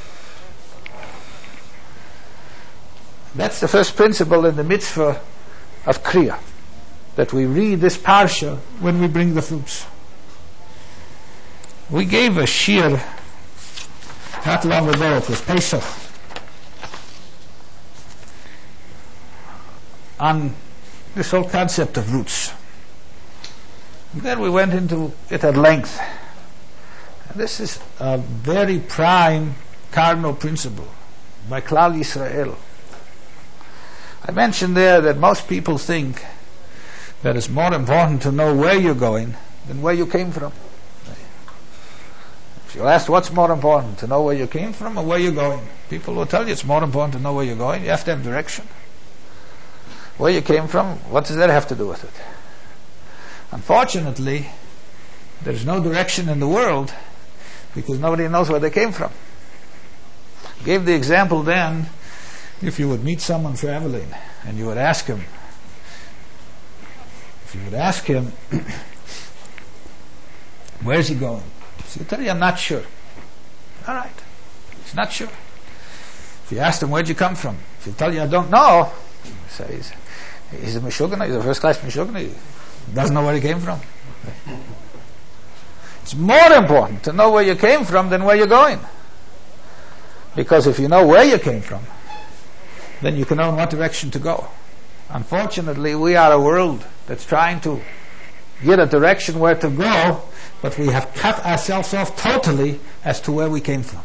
That's the first principle in the mitzvah of Kriya, that we read this parsha when we bring the fruits. We gave a shir not long ago, it was Pesach, on this whole concept of roots. And then we went into it at length. And this is a very prime cardinal principle by Klal Yisrael. I mentioned there that most people think that it's more important to know where you're going than where you came from. If you ask what's more important, to know where you came from or where you're going, people will tell you it's more important to know where you're going. You have to have direction. Where you came from, what does that have to do with it? Unfortunately, there's no direction in the world because nobody knows where they came from. I gave the example then, if you would meet someone traveling and you would ask him, where's he going? So he'll tell you, I'm not sure. All right, he's not sure. If you ask him, where'd you come from? If he'll tell you, I don't know, say he's a Meshugana, he's a first class Meshugana, he doesn't know where he came from. It's more important to know where you came from than where you're going. Because if you know where you came from, then you can know in what direction to go. Unfortunately, we are a world that's trying to get a direction where to go, but we have cut ourselves off totally as to where we came from.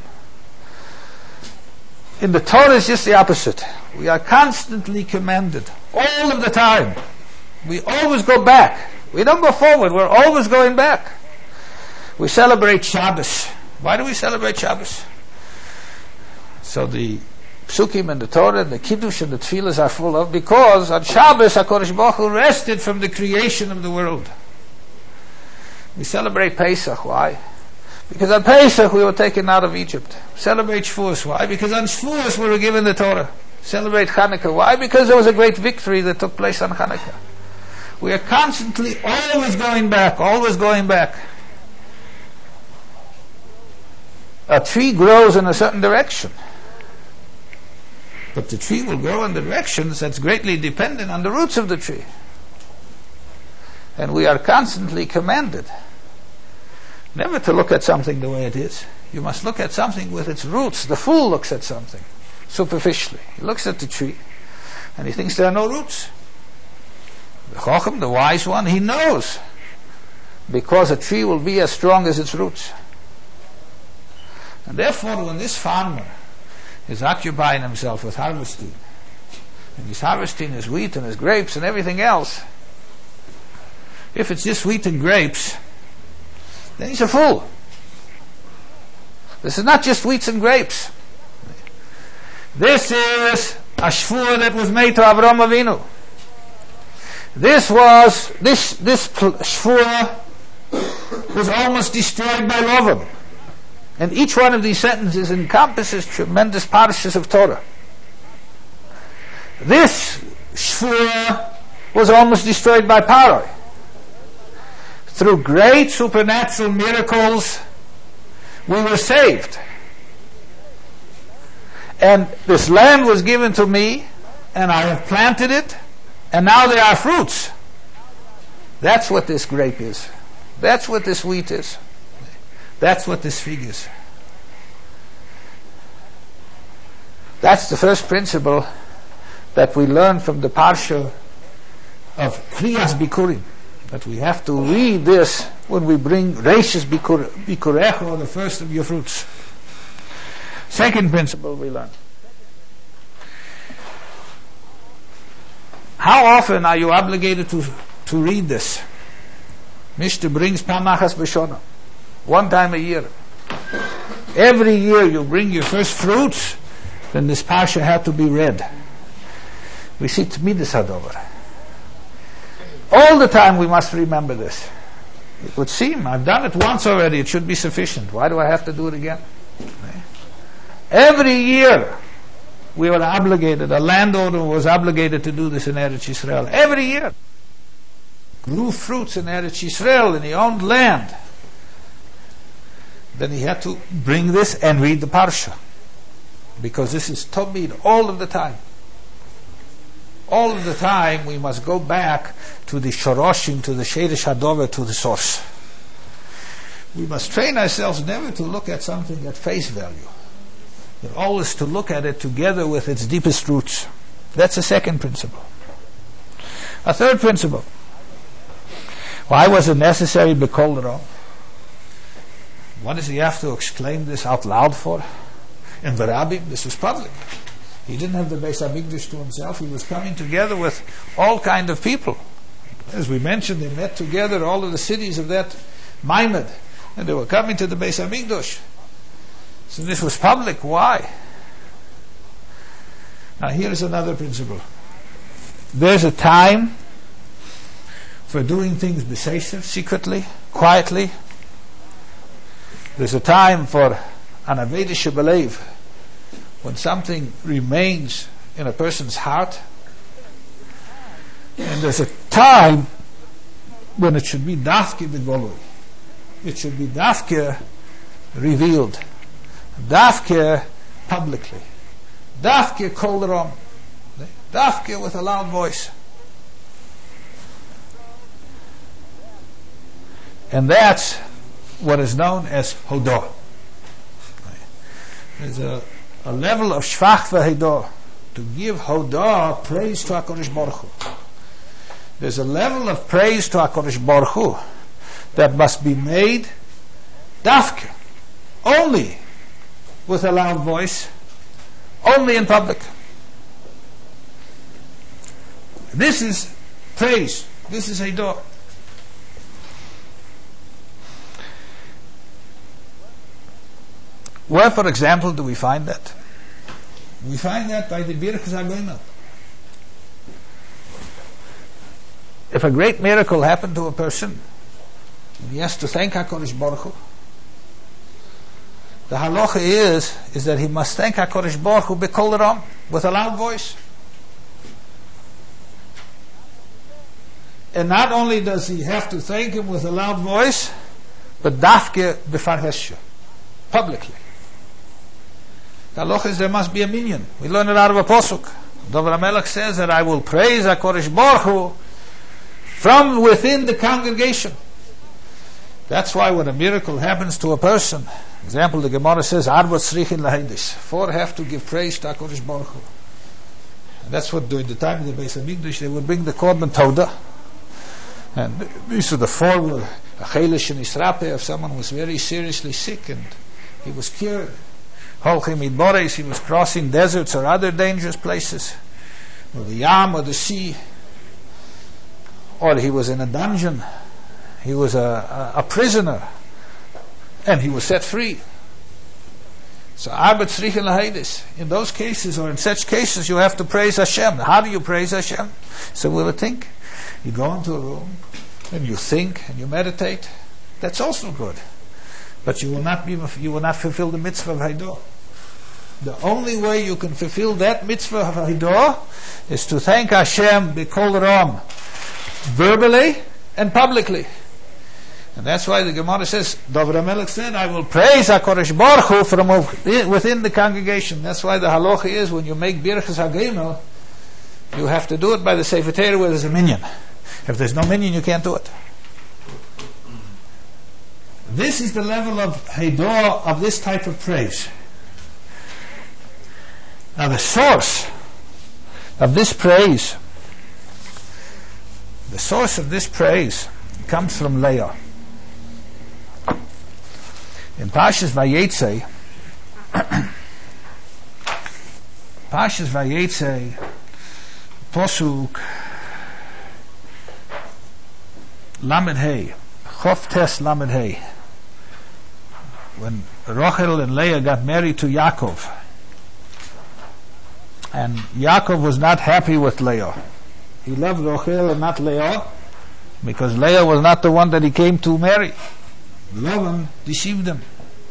In the Torah, it's just the opposite. We are constantly commanded, all of the time. We always go back. We don't go forward, we're always going back. We celebrate Shabbos. Why do we celebrate Shabbos? So the Psukim and the Torah and the Kiddush and the Tefillas are full of, because on Shabbos HaKadosh Baruch Hu rested from the creation of the world. We celebrate Pesach. Why? Because on Pesach we were taken out of Egypt. Celebrate Shavuos. Why? Because on Shavuos we were given the Torah. Celebrate Hanukkah. Why? Because there was a great victory that took place on Hanukkah. We are constantly always going back, always going back. A tree grows in a certain direction, but the tree will grow in directions that's greatly dependent on the roots of the tree. And we are constantly commanded never to look at something the way it is. You must look at something with its roots. The fool looks at something superficially. He looks at the tree and he thinks there are no roots. The Chacham, the wise one, he knows, because a tree will be as strong as its roots. And therefore, when this farmer is occupying himself with harvesting, and he's harvesting his wheat and his grapes and everything else, if it's just wheat and grapes, then he's a fool. This is not just wheat and grapes. This is a shvua that was made to Avraham Avinu. This shvua was almost destroyed by Lavan. And each one of these sentences encompasses tremendous parshas of Torah. This Shvua was almost destroyed by Paroi. Through great supernatural miracles, we were saved. And this land was given to me, and I have planted it, and now there are fruits. That's what this grape is. That's what this wheat is. That's what this fig is. That's the first principle that we learn from the Parsha of Kriyas Bikurim, that we have to read this when we bring Reishis Bikurecho, the first of your fruits. Second principle we learn. How often are you obligated to read this? Mishta brings Pamachas B'Shona. One time a year. Every year you bring your first fruits, then this Parsha had to be read. We see Tmidas Hadover. All the time we must remember this. It would seem, I've done it once already, it should be sufficient. Why do I have to do it again? Every year we were obligated, a landowner was obligated to do this in Eretz Yisrael. Every year. Grew fruits in Eretz Yisrael, and he owned land. Then he had to bring this and read the Parsha. Because this is Tomid all of the time. All of the time we must go back to the Shoroshim, to the Sheresh Hadover, to the source. We must train ourselves never to look at something at face value, but always to look at it together with its deepest roots. That's a second principle. A third principle. Why was it necessary B'Kol Ro? What does he have to exclaim this out loud for? In the Rabbim, this was public. He didn't have the Beis HaMikdash to himself. He was coming together with all kind of people. As we mentioned, they met together, all of the cities of that Maimed, and they were coming to the Beis HaMikdash. So this was public. Why? Now here's another principle. There's a time for doing things b'seisef, secretly, quietly. There's a time for an aveda shebelev, when something remains in a person's heart. And there's a time when it should be dafke b'golui. It should be dafke revealed. Dafke publicly. Dafke kol rom. Dafke with a loud voice. And that's what is known as Hodah. There's a level of Shvach v'Hodah, to give Hodah, praise to HaKadosh Baruch Hu. There's a level of praise to HaKadosh Baruch Hu that must be made dafke, only with a loud voice, only in public. This is praise. This is Hodah. Where, for example, do we find that? We find that by the Birchas HaGoimel. If a great miracle happened to a person, he has to thank HaKadosh Baruch Hu. The halacha is that he must thank HaKadosh Baruch Hu b'kol ram, with a loud voice. And not only does he have to thank him with a loud voice, but dafke b'farhesha, publicly. The halacha is there must be a minyan. We learn it out of a posuk. Dover HaMelech says that I will praise HaKadosh Baruch Hu from within the congregation. That's why when a miracle happens to a person, example, the Gemara says, Arba tzrichin laheidish. 4 have to give praise to HaKadosh Baruch Hu. And that's what during the time of the Beis HaMikdash they would bring the Korban Todah. And these are the 4 were a chelish and isrape, if someone was very seriously sick and he was cured. Holchim Idbores, he was crossing deserts or other dangerous places, or the Yam or the sea, or he was in a dungeon, he was a prisoner, and he was set free. So Arba tzrichin laheidish. In those cases, or in such cases, you have to praise Hashem. How do you praise Hashem? So we'll think. You go into a room, and you think, and you meditate, That's also good. But you will not fulfill the mitzvah of Haidah. The only way you can fulfill that mitzvah of Haidah is to thank Hashem b'kol ram, verbally and publicly. And that's why the Gemara says, David HaMelech said, I will praise HaKadosh Baruch Hu from within the congregation. That's why the halacha is, when you make Birchas HaGimel, you have to do it by the Sefer Torah where there's a minyan. If there's no minyan, you can't do it. This is the level of Haidah of this type of praise. Now the source of this praise comes from Leah. In Parshas Vayetze, Posuk Lamed Hey, Chof Tes Lamed Hey, when Rachel and Leah got married to Yaakov, and Yaakov was not happy with Leah. He loved Rachel and not Leah, because Leah was not the one that he came to marry. Lavan deceived him.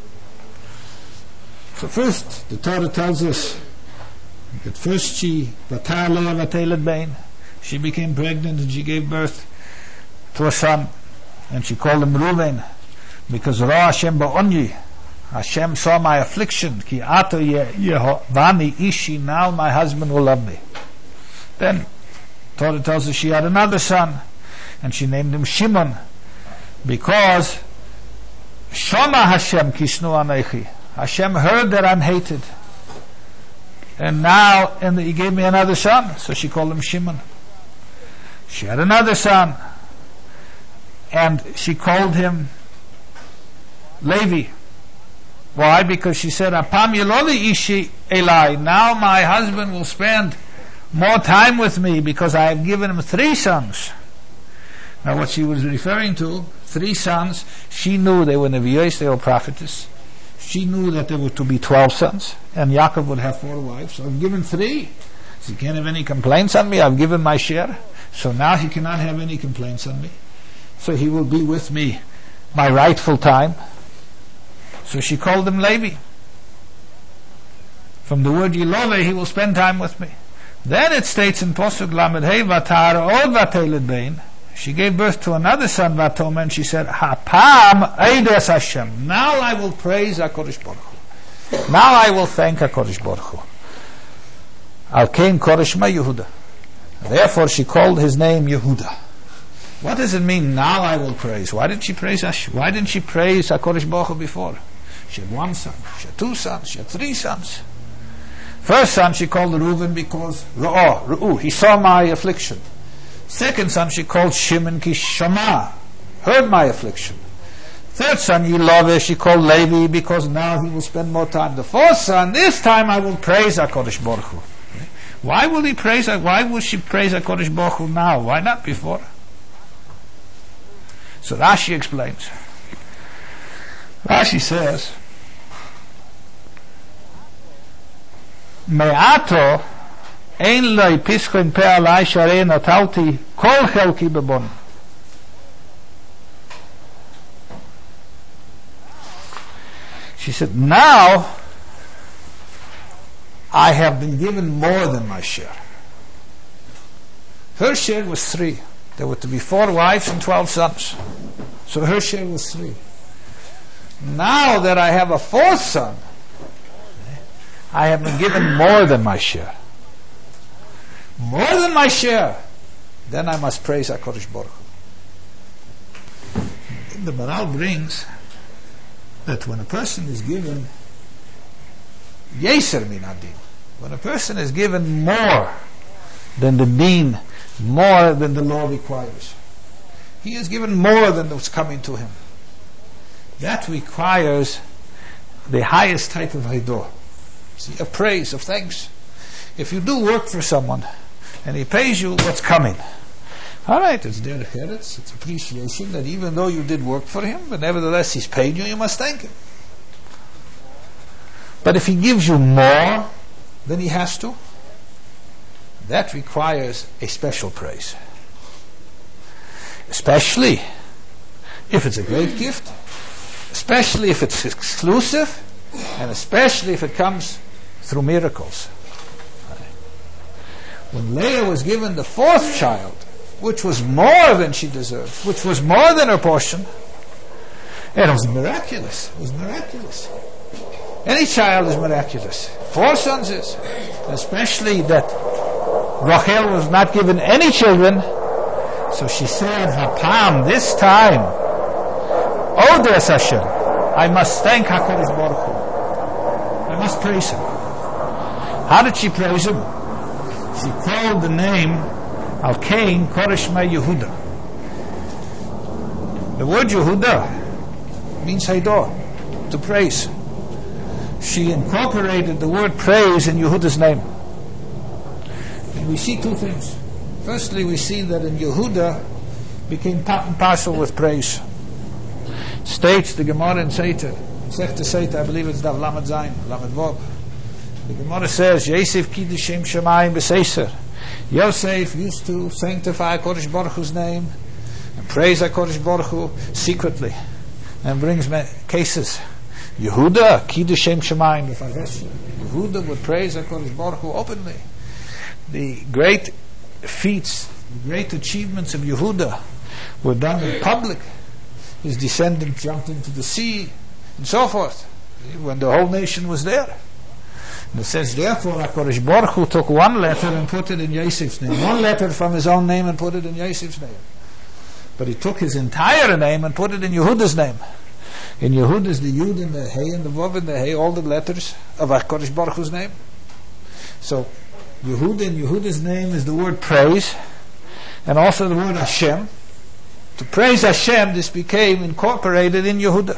So first, the Torah tells us that first she became pregnant and she gave birth to a son, and she called him Reuven, because Ra Hashem ba'onyi, Hashem saw my affliction, ki ato Yehovani ishi, now my husband will love me. Then Torah tells us she had another son, and she named him Shimon, because Shama Hashem kisnu anechi, Hashem heard that I'm hated, and he gave me another son, so she called him Shimon. She had another son, and she called him Levi. Why? Because she said, Apam yeloli ishi elai, now my husband will spend more time with me because I have given him 3 sons. Now what she was referring to, 3 sons, she knew they were Nevi'os, they were prophetess. She knew that there were to be 12 sons, and Yaakov would have 4 wives. So I've given 3. So he can't have any complaints on me. I've given my share. So now he cannot have any complaints on me. So he will be with me my rightful time. So she called him Levi. From the word Yilove, he will spend time with me. Then it states in Posuk Lamed Hey, Vatar od vateled bein, she gave birth to another son, Vatom, and she said, Hapam eides Hashem, now I will praise HaKadosh Baruch Hu. Now I will thank HaKadosh Baruch Hu. Al Kain Koresh Ma Yehuda. Therefore she called his name Yehuda. What does it mean, now I will praise? Why didn't she praise HaKadosh Baruch Hu before? She had 1 son, she had 2 sons, she had 3 sons. First son she called Reuven because Ru'u, he saw my affliction. Second son she called Shimon ki Shama, heard my affliction. Third son Yilove she called Levi because now he will spend more time. The 4th son, this time I will praise HaKadosh Baruch Hu. Why will she praise HaKadosh Baruch Hu now? Why not before? So Rashi explains. Rashi says, Me'ato ein loi pischo in pe alai sharei natalti kol chelki bebon. She said, now I have been given more than my share. Her share was 3. There were to be 4 wives and 12 sons. So her share was 3. Now that I have a 4th son, I have been given more than my share. More than my share. Then I must praise HaKadosh Baruch Hu. The Maral brings that when a person is given Yeser min adin, when a person is given more than the deen, more than the law requires, he is given more than what's coming to him. That requires the highest type of Haidah. See, a praise of thanks. If you do work for someone and he pays you what's coming, alright, it's der cheretz, it's appreciation that even though you did work for him, but nevertheless he's paid you, you must thank him. But if he gives you more than he has to, that requires a special praise. Especially if it's a great gift, especially if it's exclusive, and especially if it comes through miracles. When Leah was given the fourth child, which was more than she deserved, which was more than her portion, it was miraculous. It was miraculous. Any child is miraculous. 4 sons is. Especially that Rachel was not given any children, so she said, Hapam, this time, oh, there's Hashem, I must thank HaKadosh Baruch Hu. I must praise Him. How did she praise Him? She called the name Al-Kain Koresh Ma Yehuda. The word Yehuda means Haidor, to praise. She incorporated the word praise in Yehuda's name. And we see 2 things. Firstly, we see that in Yehuda became part and parcel with praise. States the Gemara in Seiter, Sechta Seiter, I believe it's Dav Lamed Zayin, Lamed Vav. The Gemara says, Yosef Kiddush Shem Shemayim B'Seiser. Yosef used to sanctify Kodesh Baruch Hu's name and praise HaKodesh Baruch Hu secretly, and brings cases. Yehuda Kiddush Shem Shemayim B'Seiser. Yehuda would praise HaKodesh Baruch Hu openly. The great feats, the great achievements of Yehuda were done in public. His descendants jumped into the sea and so forth, when the whole nation was there. And it says, therefore, HaKadosh Baruch Hu took 1 letter and put it in Yosef's name. 1 letter from his own name and put it in Yosef's name. But he took his entire name and put it in Yehuda's name. In Yehud is the Yud and the Hey and the Vav and the Hey, all the letters of HaKadosh Baruch Hu's name. So, Yehud in Yehuda's name is the word praise, and also the word Hashem. To praise Hashem, this became incorporated in Yehuda.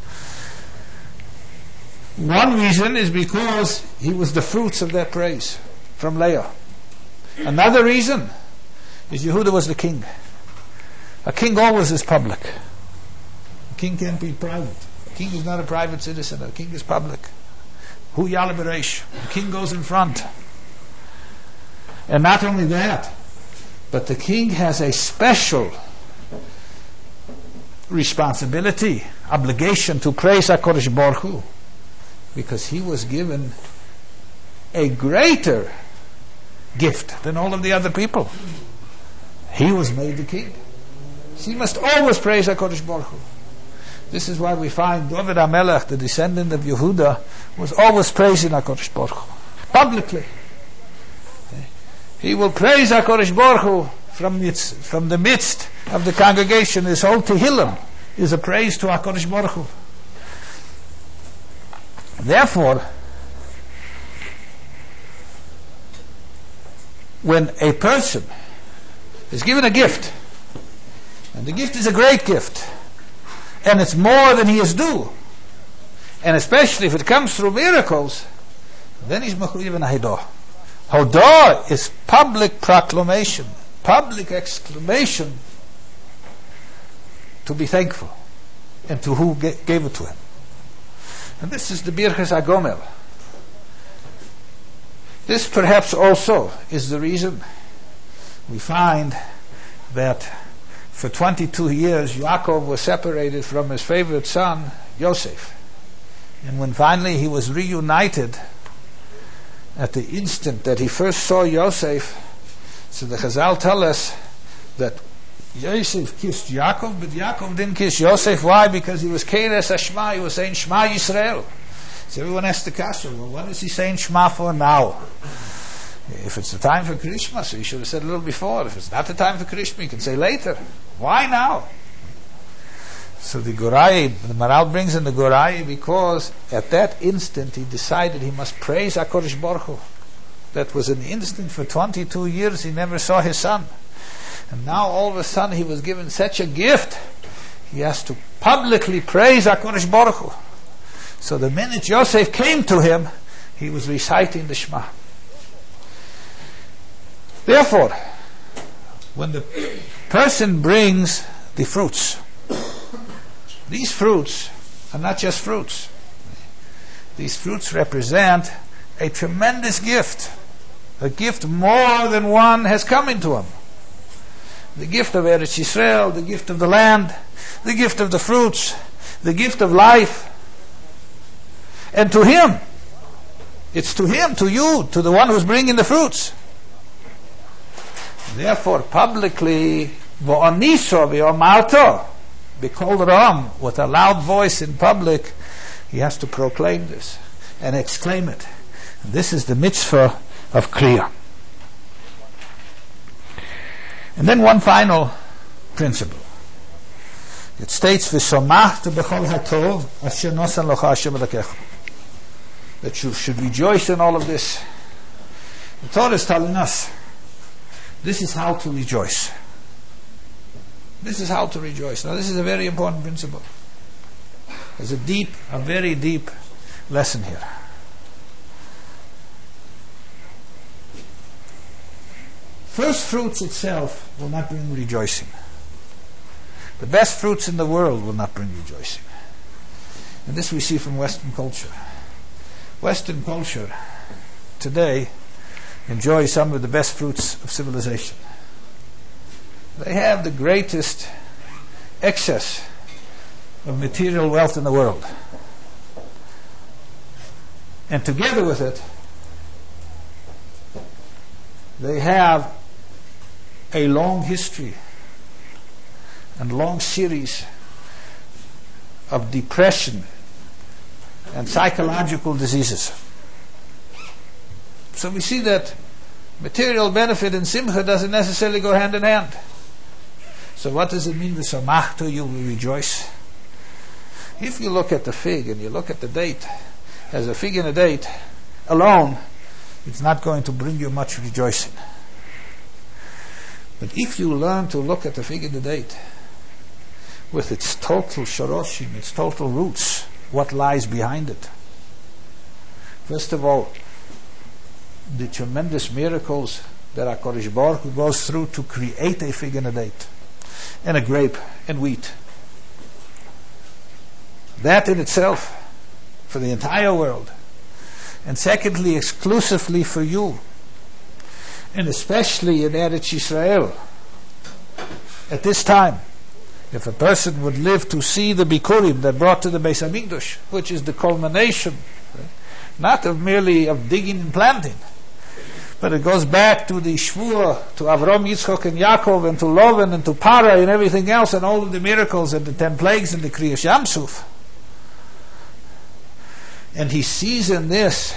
One reason is because he was the fruits of that praise from Leah. Another reason is Yehuda was the king. A king always is public. A king can't be private. A king is not a private citizen. A king is public. Hu Yala Bereish. The king goes in front. And not only that, but the king has a special responsibility, obligation to praise HaKadosh Baruch Hu, because he was given a greater gift than all of the other people. He was made the king. So he must always praise HaKadosh Baruch Hu. This is why we find David HaMelech, the descendant of Yehuda, was always praising HaKadosh Baruch Hu publicly. He will praise HaKadosh Baruch Hu from the midst of the congregation. His whole Tehillim is a praise to HaKadosh Baruch Hu. Therefore, when a person is given a gift, and the gift is a great gift, and it's more than he is due, and especially if it comes through miracles, then he's mechuyev in Haidah. Hodah is public proclamation, public exclamation to be thankful, and to who gave it to him. And this is the Birchas HaGomel. This perhaps also is the reason we find that for 22 years Yaakov was separated from his favorite son, Yosef. And when finally he was reunited, at the instant that he first saw Yosef, so the Chazal tell us that Yosef kissed Yaakov, but Yaakov didn't kiss Yosef. Why? Because he was Keres Hashma, he was saying Shema Yisrael. So everyone asked the question, well, what is he saying Shema for now? If it's the time for Krishma, so he should have said a little before. If it's not the time for Krishma, he can say later. Why now? So the Gorai, the Maral brings in the Gorai, because at that instant he decided he must praise HaKadosh Baruch Hu. That was an instant. For 22 years he never saw his son. And now all of a sudden he was given such a gift, he has to publicly praise HaKadosh Baruch Hu. So the minute Yosef came to him, he was reciting the Shema. Therefore, when the person brings the fruits, these fruits are not just fruits. These fruits represent a tremendous gift, a gift more than one has come into him. the gift of Eretz Yisrael, the gift of the land, the gift of the fruits, the gift of life. And to him, it's to him, to you, to the one who's bringing the fruits. Therefore, publicly, Vo'aniso v'omarto, b'kol ram, with a loud voice in public, he has to proclaim this and exclaim it. And this is the mitzvah of Kriya. And then one final principle. It states, V'somachta b'chol hatov asher nosan locha Hashem Elokecha, that you should rejoice in all of this. The Torah is telling us this is how to rejoice. This is how to rejoice. Now this is a very important principle. There's a very deep lesson here. First fruits itself will not bring rejoicing. The best fruits in the world will not bring rejoicing. And this we see from Western culture. Western culture today enjoys some of the best fruits of civilization. They have the greatest excess of material wealth in the world. And together with it, they have a long history and long series of depression and psychological diseases. So we see that material benefit and simcha doesn't necessarily go hand in hand. So what does it mean, v'samachtu, you will rejoice? If you look at the fig and you look at the date, as a fig and a date alone, it's not going to bring you much rejoicing. But if you learn to look at the fig and the date with its total shoroshim, its total roots, what lies behind it? First of all, the tremendous miracles that HaKadosh Baruch Hu goes through to create a fig and a date, and a grape and wheat. That in itself, for the entire world. And secondly, exclusively for you, and especially in Eretz Yisrael. At this time, if a person would live to see the Bikurim that brought to the Beis HaMikdash, which is the culmination, not of merely of digging and planting, but it goes back to the Shvuah, to Avram, Yitzchok, and Yaakov, and to Loven, and to Para, and everything else, and all of the miracles, and the 10 plagues, and the Kriyas Yamsuf. And he sees in this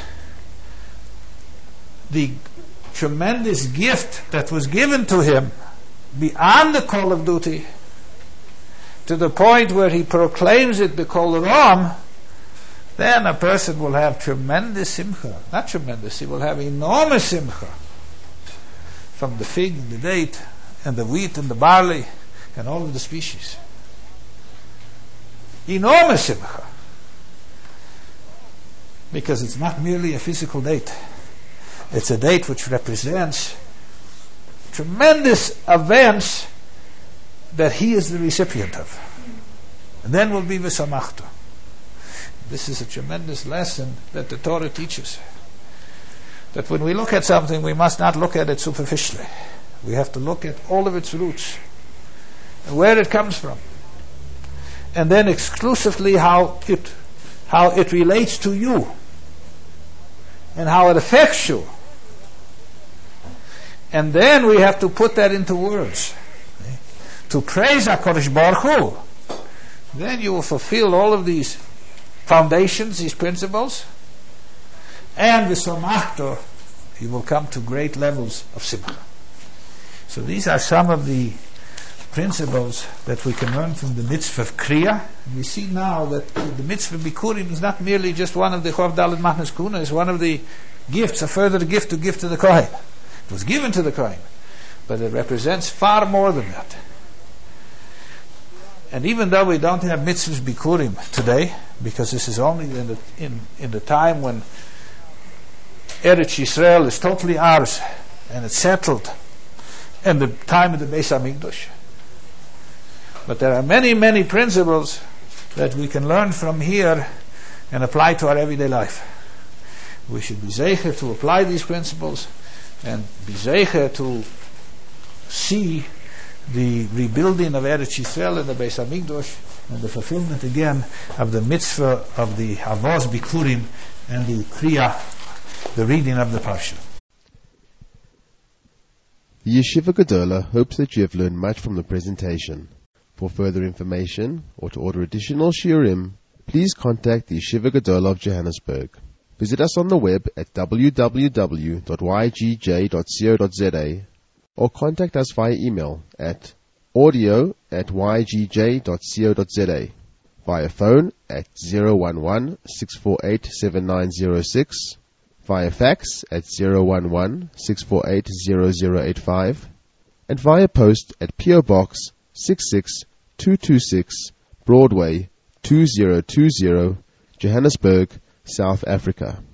the tremendous gift that was given to him beyond the call of duty, to the point where he proclaims it b'kol ram, then a person will have tremendous simcha. Not tremendous, he will have enormous simcha from the fig and the date and the wheat and the barley and all of the species. Enormous simcha. Because it's not merely a physical date. It's a date which represents tremendous events that he is the recipient of. And then will be v'samachta. This is a tremendous lesson that the Torah teaches. That when we look at something, we must not look at it superficially. We have to look at all of its roots and where it comes from, and then exclusively how it relates to you and how it affects you. And then we have to put that into words. To praise HaKadosh Baruch Hu. Then you will fulfill all of these foundations, these principles, and with Somachto you will come to great levels of simcha. So these are some of the principles that we can learn from the mitzvah of Kriya. And we see now that the mitzvah of Bikurim is not merely just one of the Chov Dalet Matnas Kuna, it's one of the gifts, a further gift to give to the Kohen. It was given to the Kohen, but it represents far more than that. And even though we don't have mitzvahs Bikurim today, because this is only in the time when Eretz Yisrael is totally ours and it's settled, and the time of the Beis HaMikdash. But there are many, many principles that we can learn from here and apply to our everyday life. We should be zeicher to apply these principles and be zeicher to see the rebuilding of Eretz Yisrael and the Beis Hamikdash, and the fulfillment again of the mitzvah of the Havos Bikurim and the Kriya, the reading of the Parsha. The Yeshiva Gedola hopes that you have learned much from the presentation. For further information or to order additional shiurim, please contact the Yeshiva Gedola of Johannesburg. Visit us on the web at www.ygj.co.za or contact us via email at audio@ygj.co.za, via phone at 011-648-7906, via fax at 011-648-0085, and via post at P.O. Box 66226, Broadway 2020, Johannesburg, South Africa.